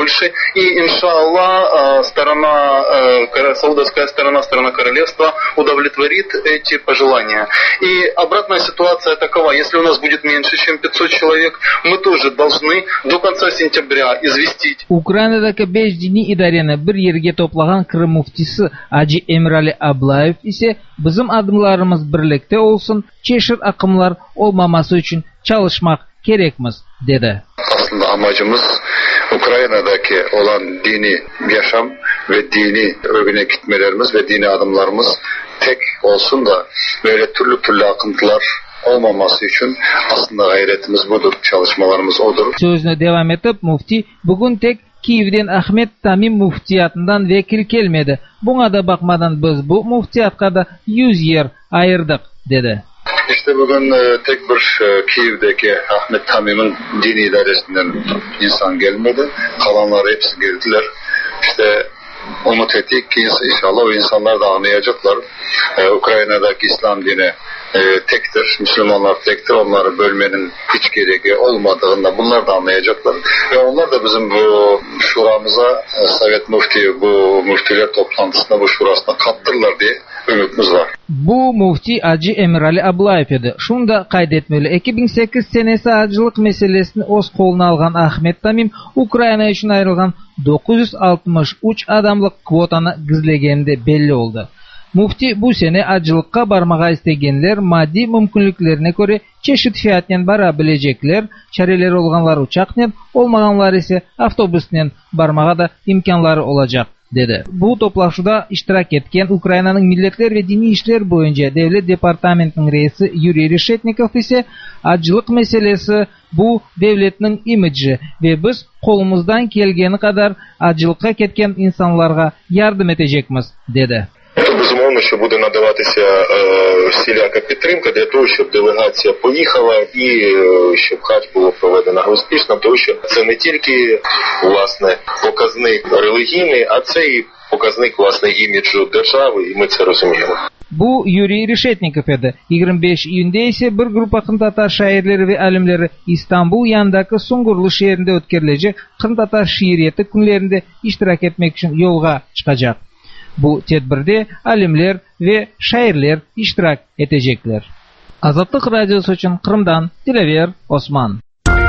И, иншаллах, сторона, саудовская сторона, сторона королевства удовлетворит эти пожелания. И обратная ситуация такова: если у нас будет меньше, чем пятьсот человек, мы тоже должны до конца сентября известить. Ukrainadagi besh dini idareni bir yerga to'plagan Kırım muftisi Aji Emrali Ablayev ise bizim adımlarımız birlikte olsun, çeşit akımlar olmaması için çalışmak gerekmiz dedi. Aslında amacımız Ukrayna'daki olan dini yaşam ve dini örgüne gitmelerimiz ve dini adımlarımız tek olsun da böyle türlü türlü akıntılar olmaması için aslında gayretimiz budur, çalışmalarımız odur. Sözüne devam edip mufti bugün tek Kiev'den Ahmet Tamim muftiyatından vekil gelmedi. Buna da bakmadan biz bu muftiyatka da yüz yer ayırdık dedi. İşte bugün e, tek bir e, Kiev'deki Ahmet Tamim'in dini idaresinden insan gelmedi. Kalanlar hepsi geldiler. İşte umut ettik ki inşallah o insanlar da anlayacaklar. Ee, Ukrayna'daki İslam dini e, tektir, Müslümanlar tektir. Onları bölmenin hiç gereği olmadığında bunlar da anlayacaklar. Ve onlar da bizim bu şuramıza, e, Sovet Mufti, bu müftüler toplantısına, bu şurasına kattırırlar diye ümitimiz var. Bu mufti Aji Emrali Ablayev edi. Şunda kaydetmeli. iki bin sekiz senesi acılık meselesini o'z koluna algan Ahmet Tamim Ukrayna için ayrılgan dokuz yüz altmış üç adamlık kvotani gizlegende belli oldu. Mufti bu sene acılıkka barmaga istegenler maddi mümkünlüklerine göre çeşit fiyatnen bara bilecekler. Çareleri olganlar uçaknen, olmaganlar ise avtobusnen barmaga da imkanları olacak dedi. Bu toplaşuda iştirak etken Ukrayna'nın Milletler ve Dini İşler boyunca Devlet Departamentinin reisi Yuriy Reshetnikov ise acılık meselesi bu devletinin imidji ve biz kolumuzdan kelgeni kadar acılıkka ketken insanlarga yardım edecekmiz dedi. Безумовно, що буде надаватися е, всіляка підтримка для того, щоб делегація поїхала і е, щоб хадж було проведено успішно, тому що це не тільки, власне, показник релігійний, а це і показник, власне, іміджу держави, і ми це розуміємо. Bu Yuriy Reshetnikov edi. yigirma besh iyunda ise bir grup Kırım Tatar şairleri ve alimleri İstanbul yanındaki Sungurlu şehrinde ötkerilecek Kırım Tatar şiiriyeti günlerinde iştirak etmek için yolga çıkacak. Bu tedbirde alimler ve şairler iştirak edecekler. Azatlık Radyosu için Kırım'dan Dilever Osman.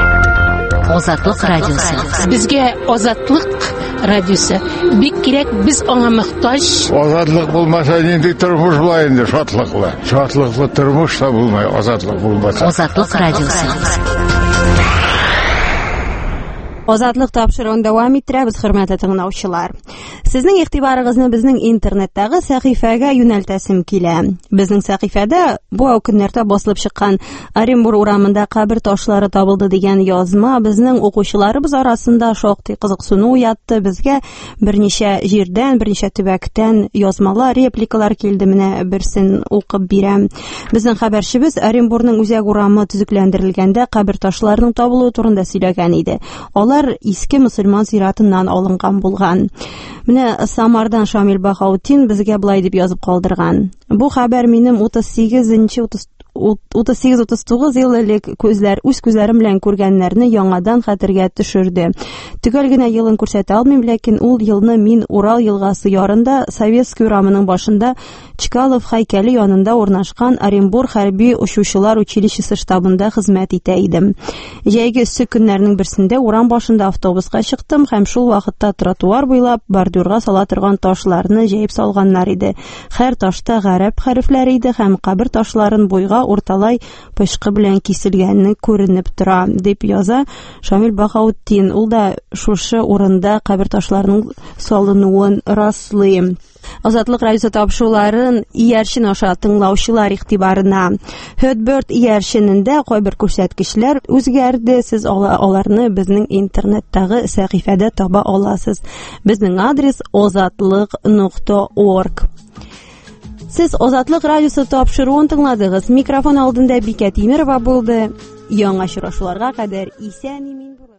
Azatlık Radyosu. Bizge Azatlık Radyosu. Bik gerek, biz ona muhtaç. Azatlık bulmasa indi turmuş bulayındı şatlıklı. Şatlıklı turmuş da bulmay, azatlık bulmasa. Azatlık Radyosu. Азатлык тапшыруын дәвам иттерәбез, хөрмәтле тыңлаучылар. Сезнең игътибарыгызны безнең интернеттагы сәхифәгә юнәлтәсем килә. Безнең сәхифәдә бу көннәрдә басылып чыккан Оренбур урамында кабер ташлары табылды дигән язма безнең укучыларыбыз арасында шактый кызыксыну уятты. Безгә берничә җирдән, берничә төбәктән язмалар, репликалар килде. Менә берсен укып бирәм. Безнең хәбәрчебез Оренбурның үзәк урамы төзекләндерелгәндә кабер ташларының табылуы турында сөйләгән иде. Алар иске мөселман зиратыннан алынган булган. Менә Самардан Шамил Бахаутдин безгә булай дип язып калдырган. Бу хәбәр минем утыз сигезенче утыз сигез утыз тугыз ел элек күзләр үз күзләрем белән күргәннәрне яңадан хәтергә төшерде. Төгәл генә елын күрсәтә алмыйм, ләкин ул елны мин Урал елгасы ярында Советский урамының башында Чкалов һәйкәле янында урнашкан Оренбур хәрби учучылар училищесы штабында хезмәт итә идем. Җәйге эссе көннәрнең берсендә урам башында автобуска чыктым һәм шул вакытта тротуар буйлап бордюрга сала торган ташларны җәеп салганнар иде. Һәр ташта гарәп хәрефләре иде һәм кабер ташларын буйга урталай пышкы белән киселгәнне күренеп тора, дип яза Шамил Бахаутдин. Ул да шушы урында кабер ташларының салынуын раслый. Азатлык радиосы тапшыруларын ияршин аша тыңлаучылар игътибарына. Хөдберт ияршинендә кайбер күрсәткечләр үзгәрде. Сез аларны безнең интернеттагы сәхифәдә таба аласыз. Безнең адрес азатлык нокта орг. Сез Азатлык радиосы тапшыруын тыңладыгыз. Микрофон алдында Бикә Тимерова булды. Яңа очрашуларга кадәр исән-имин булыгыз.